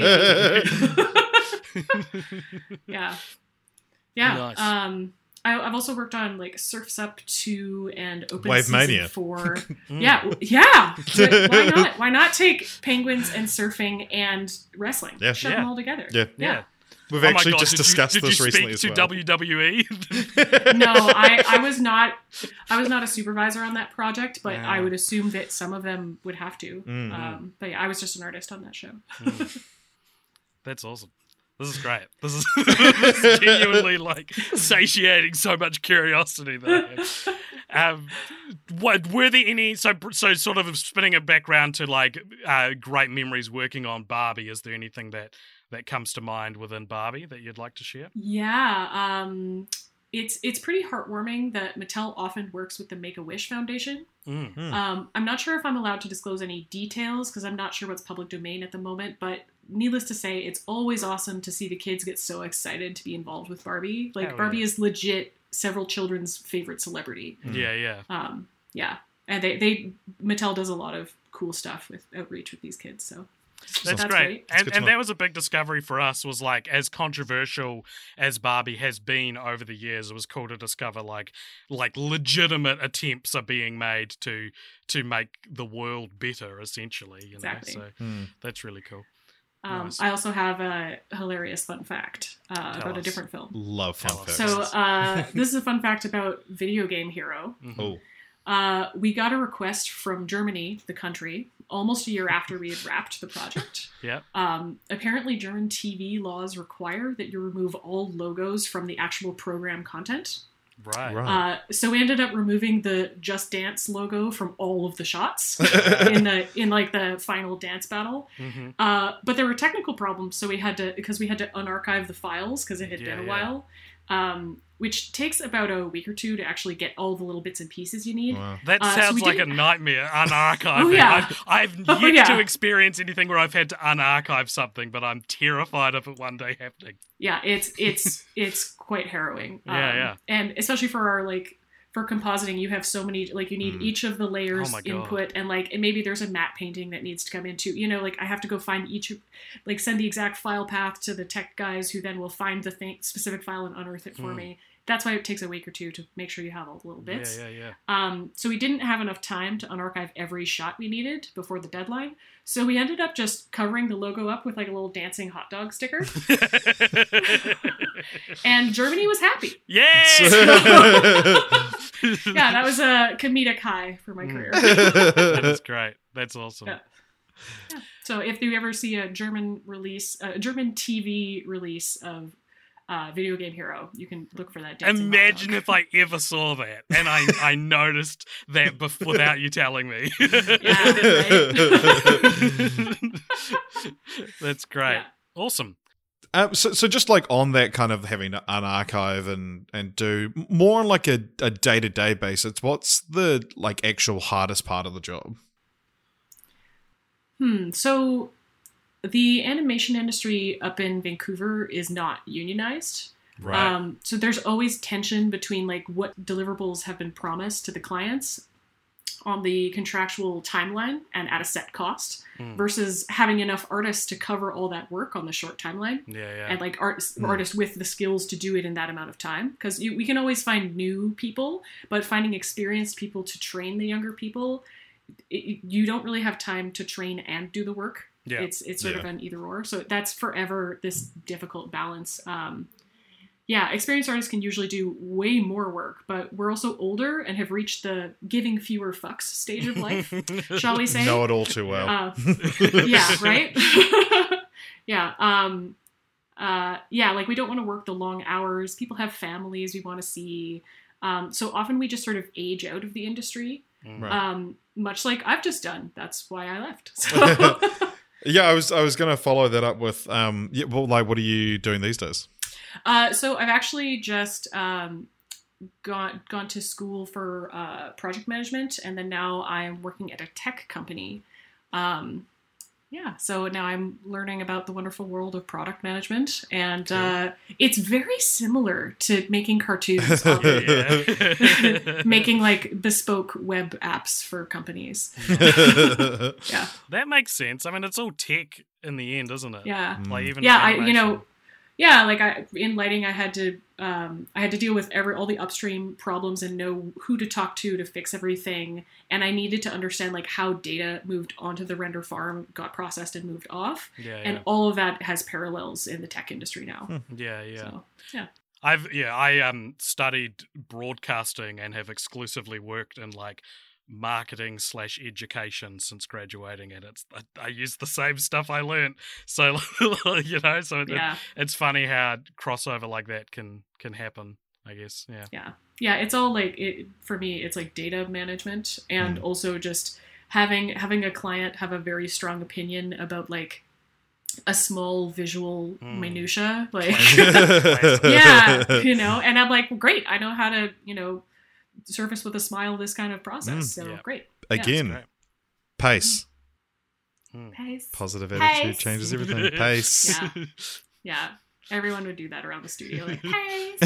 Yeah. Yeah. Nice. Um, I, I've also worked on like Surf's Up two and Open Wave Season Mania. four. Mm. Yeah, w- yeah. But why not? Why not take penguins and surfing and wrestling? Yeah. Shove Yeah. them all together. Yeah. yeah. We've Oh my actually God, just did you- discussed did this you recently speak as to well. W W E? No, I, I was not I was not a supervisor on that project, but Yeah. I would assume that some of them would have to. Mhm. Um, but yeah, I was just an artist on that show. Mm. That's awesome. This is great. This is, this is genuinely like satiating so much curiosity that I have. Um, what were there any? So, so sort of spinning it back round to like uh, great memories working on Barbie. Is there anything that that comes to mind within Barbie that you'd like to share? Yeah, um, it's it's pretty heartwarming that Mattel often works with the Make-A-Wish Foundation. Mm. Hmm. Um, I'm not sure if I'm allowed to disclose any details because I'm not sure what's public domain at the moment, but needless to say, it's always awesome to see the kids get so excited to be involved with Barbie. Like, Hell Barbie yeah. is legit several children's favorite celebrity. Yeah, yeah. Um, yeah. And they, they, Mattel does a lot of cool stuff with outreach with these kids, so. That's, That's great. great. That's And good to and know. that was a big discovery for us, was like, as controversial as Barbie has been over the years, it was cool to discover like like legitimate attempts are being made to to make the world better, essentially. You know? Exactly. So Hmm. that's really cool. Um, Nice. I also have a hilarious fun fact uh, about a us. different film. Love fun Tell us. facts. So uh, this is a fun fact about Video Game Hero. Mhm. oh, Uh, we got a request from Germany, the country, almost a year after we had wrapped the project. Yep. Um, apparently, German T V laws require that you remove all logos from the actual program content. Right. right. Uh, so we ended up removing the Just Dance logo from all of the shots in the in like the final dance battle. Mhm. Uh, but there were technical problems, so we had to because we had to unarchive the files because it had Yeah, been a yeah. while, um, which takes about a week or two to actually get all the little bits and pieces you need. Wow. That Uh, so sounds we like a didn't- nightmare, unarchiving. Oh, yeah. I've, I've yet Oh, yeah. to experience anything where I've had to unarchive something, but I'm terrified of it one day happening. Yeah, it's it's it's quite harrowing. Yeah, yeah. And especially for our like for compositing, you have so many like you need Mm. each of the layers Oh my God. input, and like and maybe there's a matte painting that needs to come into. You know, like I have to go find each, like send the exact file path to the tech guys who then will find the thing, specific file and unearth it for Mm. me. That's why it takes a week or two to make sure you have all the little bits. Yeah, yeah, Um, so we didn't have enough time to unarchive every shot we needed before the deadline. So we ended up just covering the logo up with like a little dancing hot dog sticker. yeah. And Germany was happy. Yes! Yeah, that was a comedic high for my Mm. career. That is great. That's awesome. Yeah. So if you ever see a German release, a German T V release of uh, Video Game Hero, you can look for that. dancing hot Imagine dog. if I ever saw that and I, I noticed that bef- without you telling me. Yeah, right? That's great. Yeah. Awesome. Um, so, so just like on that kind of having to unarchive and and do more on like a a day to day basis. What's the like actual hardest part of the job? Hmm. So the animation industry up in Vancouver is not unionized. Um, so there's always tension between like what deliverables have been promised to the clients on the contractual timeline and at a set cost Hmm. versus having enough artists to cover all that work on the short timeline. Yeah, yeah. And like artists, Mm. artists with the skills to do it in that amount of time, because we can always find new people, but finding experienced people to train the younger people, it, you don't really have time to train and do the work. Yeah. It's it's sort Yeah. of an either or. So that's forever this difficult balance. Um, yeah, experienced artists can usually do way more work, but we're also older and have reached the giving fewer fucks stage of life, shall we say? Know it all too well. Uh, yeah, right? Yeah. Um, uh, yeah, like we don't want to work the long hours. People have families we want to see. Um, so often we just sort of age out of the industry, Right. um, much like I've just done. That's why I left. So, Yeah, I was I was gonna follow that up with um. Yeah, well, like, what are you doing these days? uh, so I've actually just um, gone gone to school for uh, project management, and then now I'm working at a tech company. Um, yeah, so now I'm learning about the wonderful world of product management, and uh, it's very similar to making cartoons, um, Yeah. making like bespoke web apps for companies. Yeah, That makes sense. I mean, it's all tech in the end, isn't it? yeah. Like even Yeah, I you animation. know, yeah, like I in lighting, I had to um, I had to deal with every all the upstream problems and know who to talk to to fix everything, and I needed to understand like how data moved onto the render farm, got processed and moved off, Yeah, yeah. and all of that has parallels in the tech industry now. yeah, yeah. So yeah, I've yeah, I um studied broadcasting and have exclusively worked in like marketing slash education since graduating, and it's I, I use the same stuff I learned. So you know, so it, yeah, it's funny how crossover like that can can happen. I guess, yeah. yeah, yeah. It's all like it for me. It's like data management, and Mm. also just having having a client have a very strong opinion about like a small visual Mm. minutia, like Classic. yeah, you know, and I'm like, well, great, I know how to, you know, surface with a smile this kind of process. Mm. So Yeah. great. Again, Great. pace. Pace. Positive Pace. attitude changes everything. Pace. Yeah. Yeah. Everyone would do that around the studio, like, pace.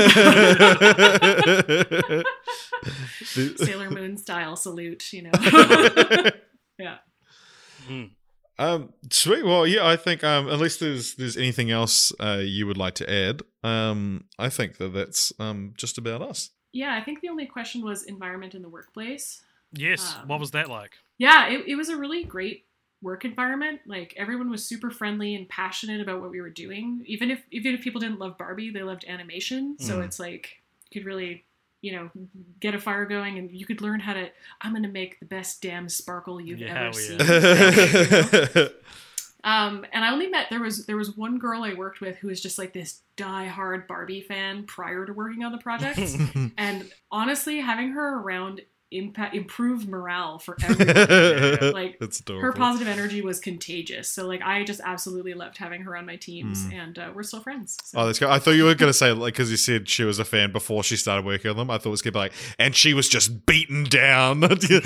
Sailor Moon style salute, you know. Yeah. Mm. Um, sweet. Well, yeah, I think um, unless there's there's anything else uh, you would like to add, um, I think that that's um, just about us. Yeah, I think the only question was environment in the workplace. Yes. Um, What was that like? Yeah, it, it was a really great work environment. Like everyone was super friendly and passionate about what we were doing. Even if even if people didn't love Barbie, they loved animation. So Mm. it's like you could really, you know, get a fire going, and you could learn how to. I'm going to make the best damn sparkle you've Yeah, ever hell seen. yeah. Um, and I only met there was there was one girl I worked with who was just like this die-hard Barbie fan prior to working on the project, and honestly, having her around impact improved morale for everyone. Like That's adorable. her positive energy was contagious. So like I just absolutely loved having her on my teams, Mm. and uh, we're still friends. So. Oh, that's good. I thought you were going to say, like, because you said she was a fan before she started working on them. I thought it was going to be like, and she was just beaten down.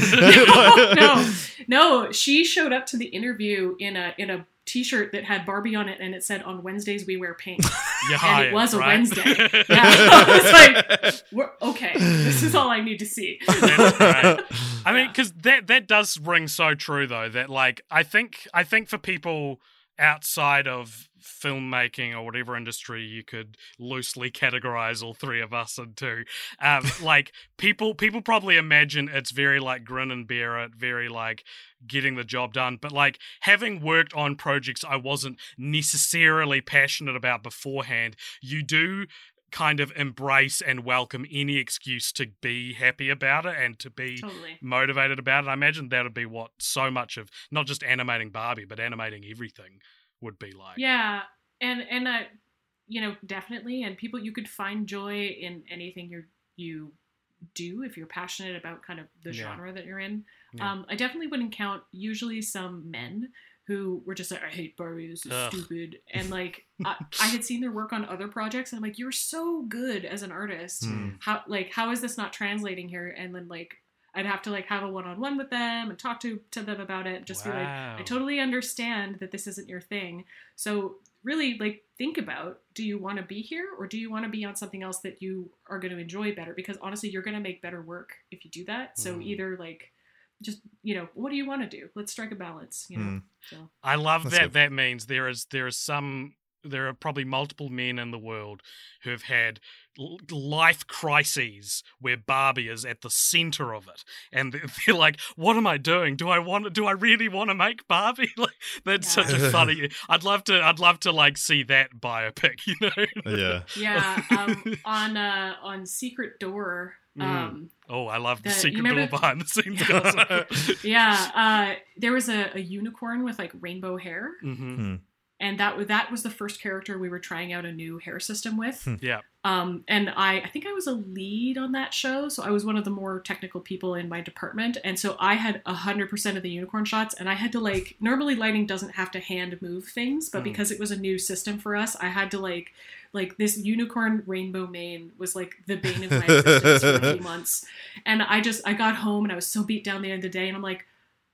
no, no, she showed up to the interview in a in a t-shirt that had Barbie on it, and it said, "On Wednesdays we wear pink." You're And hired, it was a right? Wednesday. Yeah, I was like, we're, okay, this is all I need to see. That's great. I mean, because that that does ring so true, though. That like, I think I think for people outside of filmmaking or whatever industry you could loosely categorize all three of us into, um, like people people probably imagine it's very like grin and bear it, very like getting the job done. But like having worked on projects I wasn't necessarily passionate about beforehand, you do kind of embrace and welcome any excuse to be happy about it and to be Totally. motivated about it. I imagine that would be what so much of not just animating Barbie, but animating everything would be like. Yeah, and and uh, you know, definitely. And people, you could find joy in anything you you do if you're passionate about kind of the Yeah. genre that you're in. Yeah. Um, I definitely wouldn't count usually some men who were just like, I hate Barbie, this is Ugh. stupid. And like, I, I had seen their work on other projects, and I'm like, you're so good as an artist. Hmm. How like how is this not translating here? And then like, I'd have to like have a one-on-one with them and talk to to them about it. Just be like, Wow. I totally understand that this isn't your thing. So really, like, think about, do you want to be here, or do you want to be on something else that you are going to enjoy better? Because honestly, you're going to make better work if you do that. So Mm. either like, just, you know, what do you want to do? Let's strike a balance, you know? Mm. So I love That's that. good. That means there is there is some there are probably multiple men in the world who have had l- life crises where Barbie is at the center of it, and they're, they're like, "What am I doing? Do I want? Do I really want to make Barbie?" Like that's Yeah. such a funny. I'd love to. I'd love to like see that biopic. You know? Yeah. yeah, um, on uh, on Secret Door. Um, Oh, I love the, The- you secret door remember- behind the scenes gossip. yeah, uh, there was a, a unicorn with like rainbow hair, hmm and that was that was the first character we were trying out a new hair system with. Yeah. Um, and I, I think I was a lead on that show, so I was one of the more technical people in my department, and so I had a hundred percent of the unicorn shots, and I had to like, normally lighting doesn't have to hand move things, but Mm. because it was a new system for us, I had to like, like this unicorn rainbow mane was like the bane of my existence for a few months, and I just, I got home and I was so beat down the end of the day, and I'm like,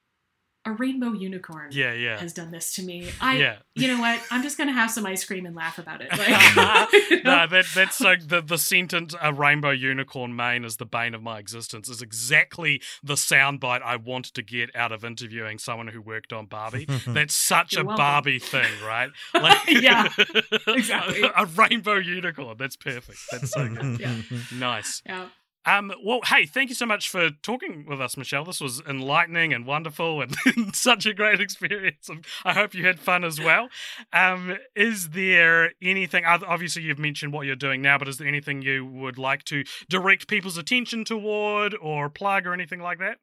a rainbow unicorn Yeah. Yeah. has done this to me. I, Yeah. you know what? I'm just gonna have some ice cream and laugh about it. Like, you know? No, that that's so the the sentence "a rainbow unicorn mane is the bane of my existence" is exactly the soundbite I wanted to get out of interviewing someone who worked on Barbie. That's such You're a welcome. Barbie thing, right? Like, Yeah, exactly. a, a rainbow unicorn. That's perfect. That's so good. Yeah. Nice. Yeah. Um, well, hey, thank you so much for talking with us, Michelle. This was enlightening and wonderful and such a great experience. And I hope you had fun as well. Um, is there anything, oth- obviously you've mentioned what you're doing now, but is there anything you would like to direct people's attention toward or plug or anything like that?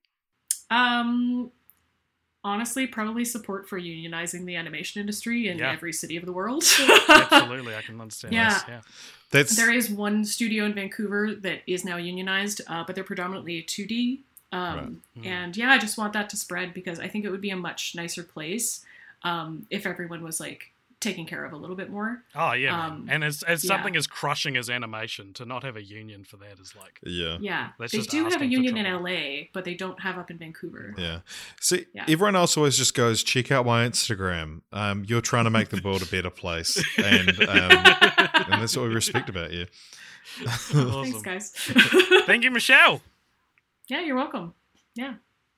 Um, honestly, probably support for unionizing the animation industry in Yeah. every city of the world. Absolutely, I can understand Yeah. this. Yeah. That's There is one studio in Vancouver that is now unionized, uh, but they're predominantly two D. Um, Right. Mm. And yeah, I just want that to spread because I think it would be a much nicer place um, if everyone was like taken care of a little bit more. Oh, yeah. man. Um, and as, as yeah. something as crushing as animation, to not have a union for that is like, yeah. Yeah, That's they just do have a asking for union in trouble. L A, but they don't have up in Vancouver. Yeah. See, Yeah. everyone else always just goes, check out my Instagram. Um, you're trying to make the world a better place. And, um, and that's what we respect about you. awesome. Thanks, guys. Thank you, Michelle. Yeah, you're welcome. Yeah.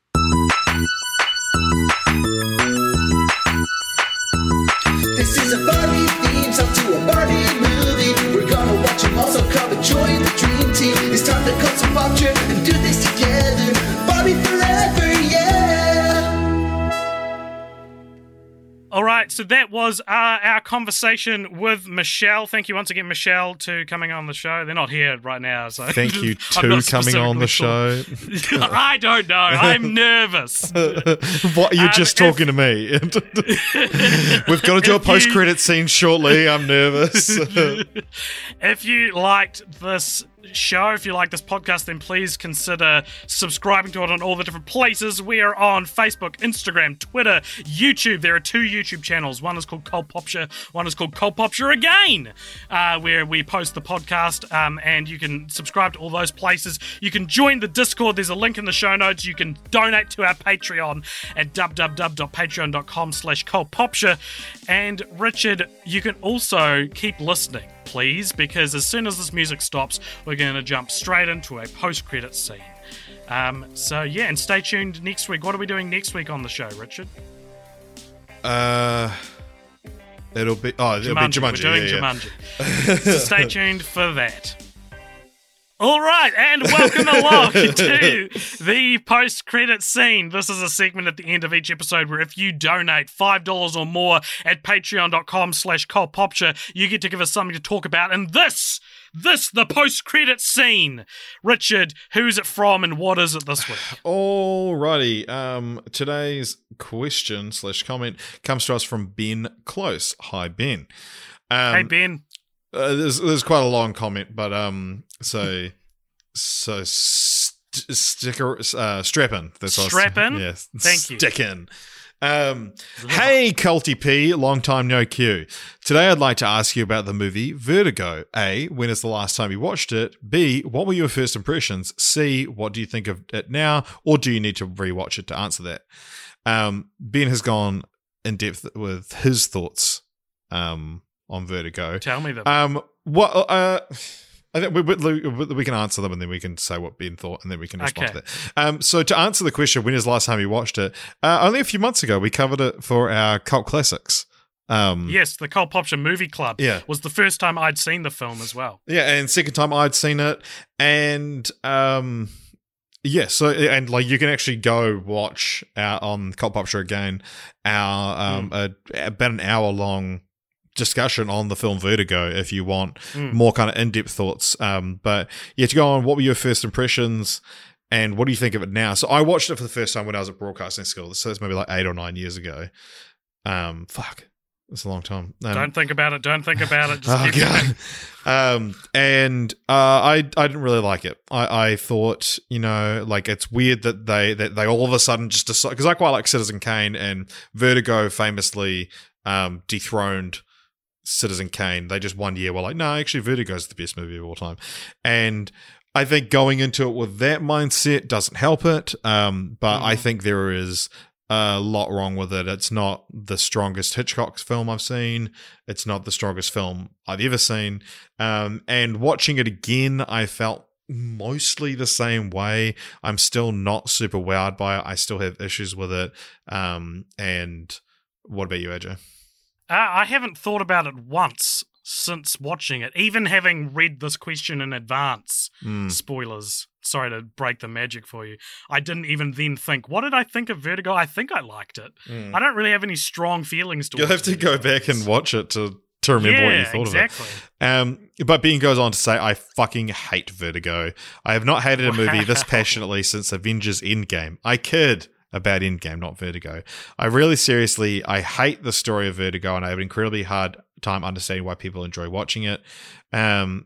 This is a Barbie theme song to a Barbie movie. We're gonna watch them also come and join the dream team. It's time to cut some popture and do this together. Barbie forever, yeah. right, so that was uh, our conversation with Michelle. Thank you once again, Michelle, to coming on the show. They're not here right now, so Thank you I'm to not coming on the show. I don't know. I'm nervous. What, you're Um, just if- talking to me. We've got to do a If you- post-credit scene shortly. I'm nervous. If you liked this show, if you like this podcast, then please consider subscribing to it on all the different places. We are on Facebook, Instagram, Twitter, YouTube. There are two YouTube channels. One is called Cult Popture, one is called Cult Popture Again, uh, where we post the podcast, um, and you can subscribe to all those places. You can join the Discord. There's a link in the show notes. You can donate to our Patreon at www.patreon.com slash Cult Popture. And Richard, you can also keep listening, please, because as soon as this music stops, we're going to jump straight into a post-credit scene. Um, so, yeah, and stay tuned next week. What are we doing next week on the show, Richard? uh, it'll be... Oh, it'll Jumanji. be Jumanji. We're doing yeah, yeah. Jumanji. So stay tuned for that. All right, and welcome along to the post-credit scene. This is a segment at the end of each episode where if you donate five dollars or more at patreon.com slash cultpopture, you get to give us something to talk about. And this, this, the post-credit scene. Richard, who's it from and what is it this week? Alrighty. Um, today's question slash comment comes to us from Ben Close. Hi, Ben. Um, Hey, Ben. Uh, there's there's quite a long comment, but um, so so st- sticker uh, strap in. That's what I was- Strap in? Yes, Thank you. Stick in. Um, hey, Culty P, long time no Q. Today, I'd like to ask you about the movie Vertigo. A, when is the last time you watched it? B, what were your first impressions? C, what do you think of it now, or do you need to rewatch it to answer that? Um, Ben has gone in depth with his thoughts. Um. On Vertigo. Tell me them. Um, what? Uh, I think we, we, we can answer them and then we can say what Ben thought and then we can respond Okay. to that. Um, so to answer the question, when is the last time you watched it? Uh, only a few months ago, we covered it for our cult classics. Um, Yes, the Cult Popture Movie Club Yeah. was the first time I'd seen the film as well. Yeah, and second time I'd seen it, and um, yeah, so and like you can actually go watch our on Cult Popture Again, our um, Mm. a, about an hour long discussion on the film Vertigo if you want Mm. more kind of in-depth thoughts. Um, but yeah, to go on, what were your first impressions and what do you think of it now? So I watched it for the first time when I was at broadcasting school. So it's maybe like eight or nine years ago. Um, fuck, that's a long time. Um, Don't think about it. Don't think about it. Just Oh, keep going. God. Um, and uh, I I didn't really like it. I, I thought, you know, like it's weird that they that they all of a sudden just decide, because I quite like Citizen Kane, and Vertigo famously um, dethroned Citizen Kane. They just one year were like, no, actually Vertigo's the best movie of all time. And I think going into it with that mindset doesn't help it. Um, but Mm. I think there is a lot wrong with it. It's not the strongest Hitchcock film I've seen. It's not the strongest film I've ever seen. Um, and watching it again, I felt mostly the same way. I'm still not super wowed by it. I still have issues with it. Um, and what about you, A J? Uh, I haven't thought about it once since watching it, even having read this question in advance. Mm. Spoilers. Sorry to break the magic for you. I didn't even then think, what did I think of Vertigo? I think I liked it. Mm. I don't really have any strong feelings You'll towards have to go back and watch it to, to remember yeah, what you thought exactly. of it. Um, but Ben goes on to say, I fucking hate Vertigo. I have not hated a movie this Wow. passionately since Avengers Endgame. I kid about Endgame, not Vertigo. I really seriously, I hate the story of Vertigo, and I have an incredibly hard time understanding why people enjoy watching it. Um,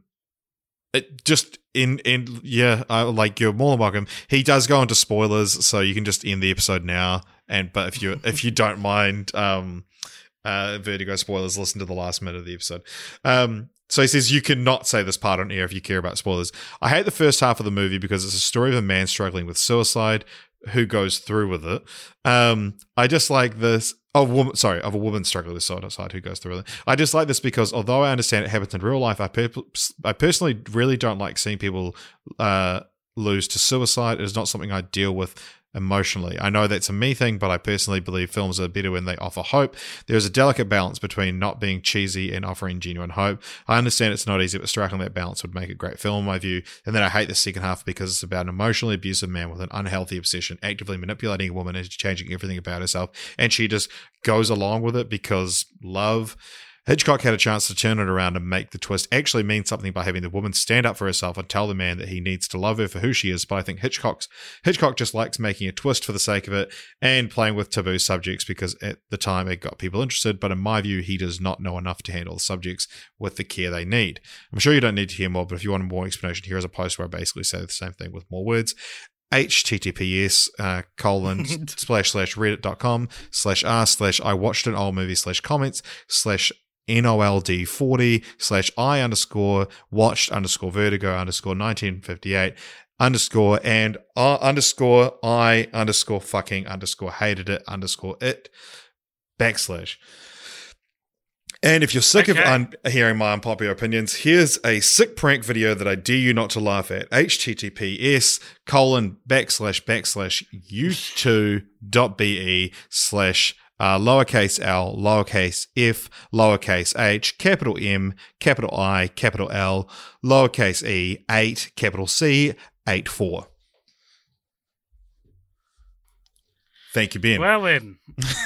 it just in in yeah, uh, like you're more than welcome. He does go into spoilers, so you can just end the episode now. And but if you if you don't mind, um, uh, Vertigo spoilers, listen to the last minute of the episode. Um. So he says, you cannot say this part on air if you care about spoilers. I hate the first half of the movie because it's a story of a man struggling with suicide who goes through with it. Um, I just like this. Oh, woman, sorry, of a woman struggling with suicide who goes through with it. I just like this because although I understand it happens in real life, I, per- I personally really don't like seeing people uh, lose to suicide. It is not something I deal with emotionally. I know that's a me thing, but I personally believe films are better when they offer hope. There's a delicate balance between not being cheesy and offering genuine hope. I understand it's not easy, but striking that balance would make a great film in my view. And then I hate the second half because it's about an emotionally abusive man with an unhealthy obsession, actively manipulating a woman and changing everything about herself. And she just goes along with it because love. Hitchcock had a chance to turn it around and make the twist actually mean something by having the woman stand up for herself and tell the man that he needs to love her for who she is. But I think Hitchcock's Hitchcock just likes making a twist for the sake of it and playing with taboo subjects because at the time it got people interested. But in my view, he does not know enough to handle the subjects with the care they need. I'm sure you don't need to hear more, but if you want more explanation, here is a post where I basically say the same thing with more words. https uh, colon slash slash reddit.com slash r slash I watched an old movie slash comments slash N O L D forty slash I underscore watched underscore vertigo underscore nineteen fifty-eight underscore and uh, underscore I underscore fucking underscore hated it underscore it backslash. And if you're sick okay. of un- hearing my unpopular opinions, here's a sick prank video that I dare you not to laugh at. https colon backslash backslash u2.be slash Uh, lowercase l, lowercase f, lowercase h, capital M, capital I, capital L, lowercase e, eight, capital C, eight four. Thank you, Ben. Well then,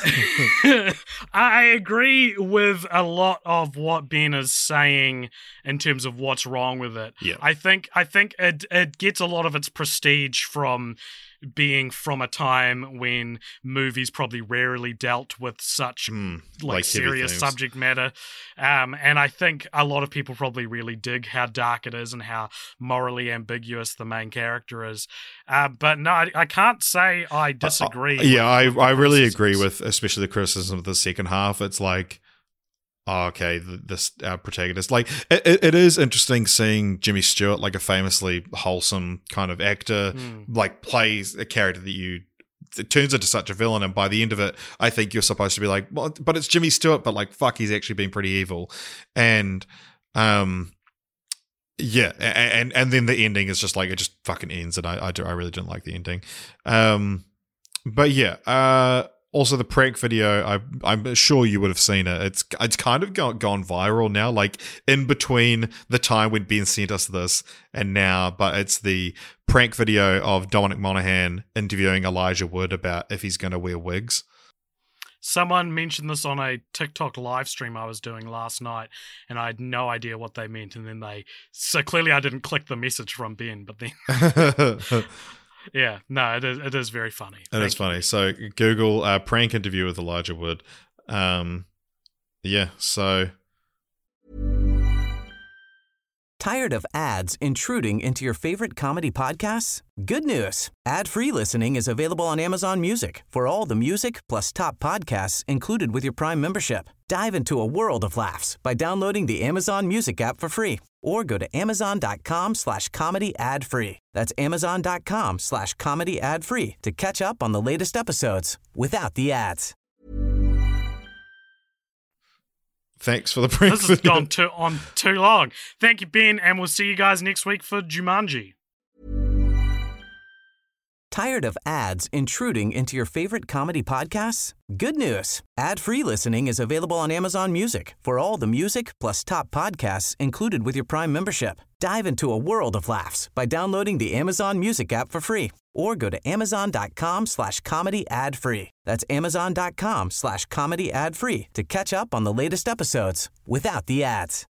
I agree with a lot of what Ben is saying in terms of what's wrong with it. Yeah. I think I think it it gets a lot of its prestige from being from a time when movies probably rarely dealt with such mm, like, like serious subject matter. Um, and I think a lot of people probably really dig how dark it is and how morally ambiguous the main character is. Uh, but no, I, I can't say I disagree. Uh, uh, yeah, I, with I really agree with especially the criticism of the second half. It's like, oh, okay, this uh, protagonist. Like, it, it is interesting seeing Jimmy Stewart, like a famously wholesome kind of actor, mm. like plays a character that you, it turns into such a villain. And by the end of it, I think you're supposed to be like, well, but it's Jimmy Stewart, but like, fuck, he's actually been pretty evil. And, um, yeah, and and then the ending is just like, it just fucking ends. And I, I, do, I really didn't like the ending. Um, but yeah, uh, also, the prank video, I, I'm sure you would have seen it. It's it's kind of gone, gone viral now, like in between the time when Ben sent us this and now. But it's the prank video of Dominic Monaghan interviewing Elijah Wood about if he's going to wear wigs. Someone mentioned this on a TikTok live stream I was doing last night, and I had no idea what they meant. And then they, so clearly I didn't click the message from Ben, but then... Yeah, no, it is, it is very funny. It is funny. So Google uh, prank interview with Elijah Wood. Um, yeah, so... Tired of ads intruding into your favorite comedy podcasts? Good news. Ad-free listening is available on Amazon Music for all the music plus top podcasts included with your Prime membership. Dive into a world of laughs by downloading the Amazon Music app for free or go to amazon.com slash comedy ad free. That's amazon.com slash comedy ad free to catch up on the latest episodes without the ads. Thanks for the prank. This has gone too, on too long. Thank you, Ben, and we'll see you guys next week for Jumanji. Tired of ads intruding into your favorite comedy podcasts? Good news. Ad-free listening is available on Amazon Music for all the music plus top podcasts included with your Prime membership. Dive into a world of laughs by downloading the Amazon Music app for free or go to amazon.com slash comedy ad free. That's amazon.com slash comedy ad free to catch up on the latest episodes without the ads.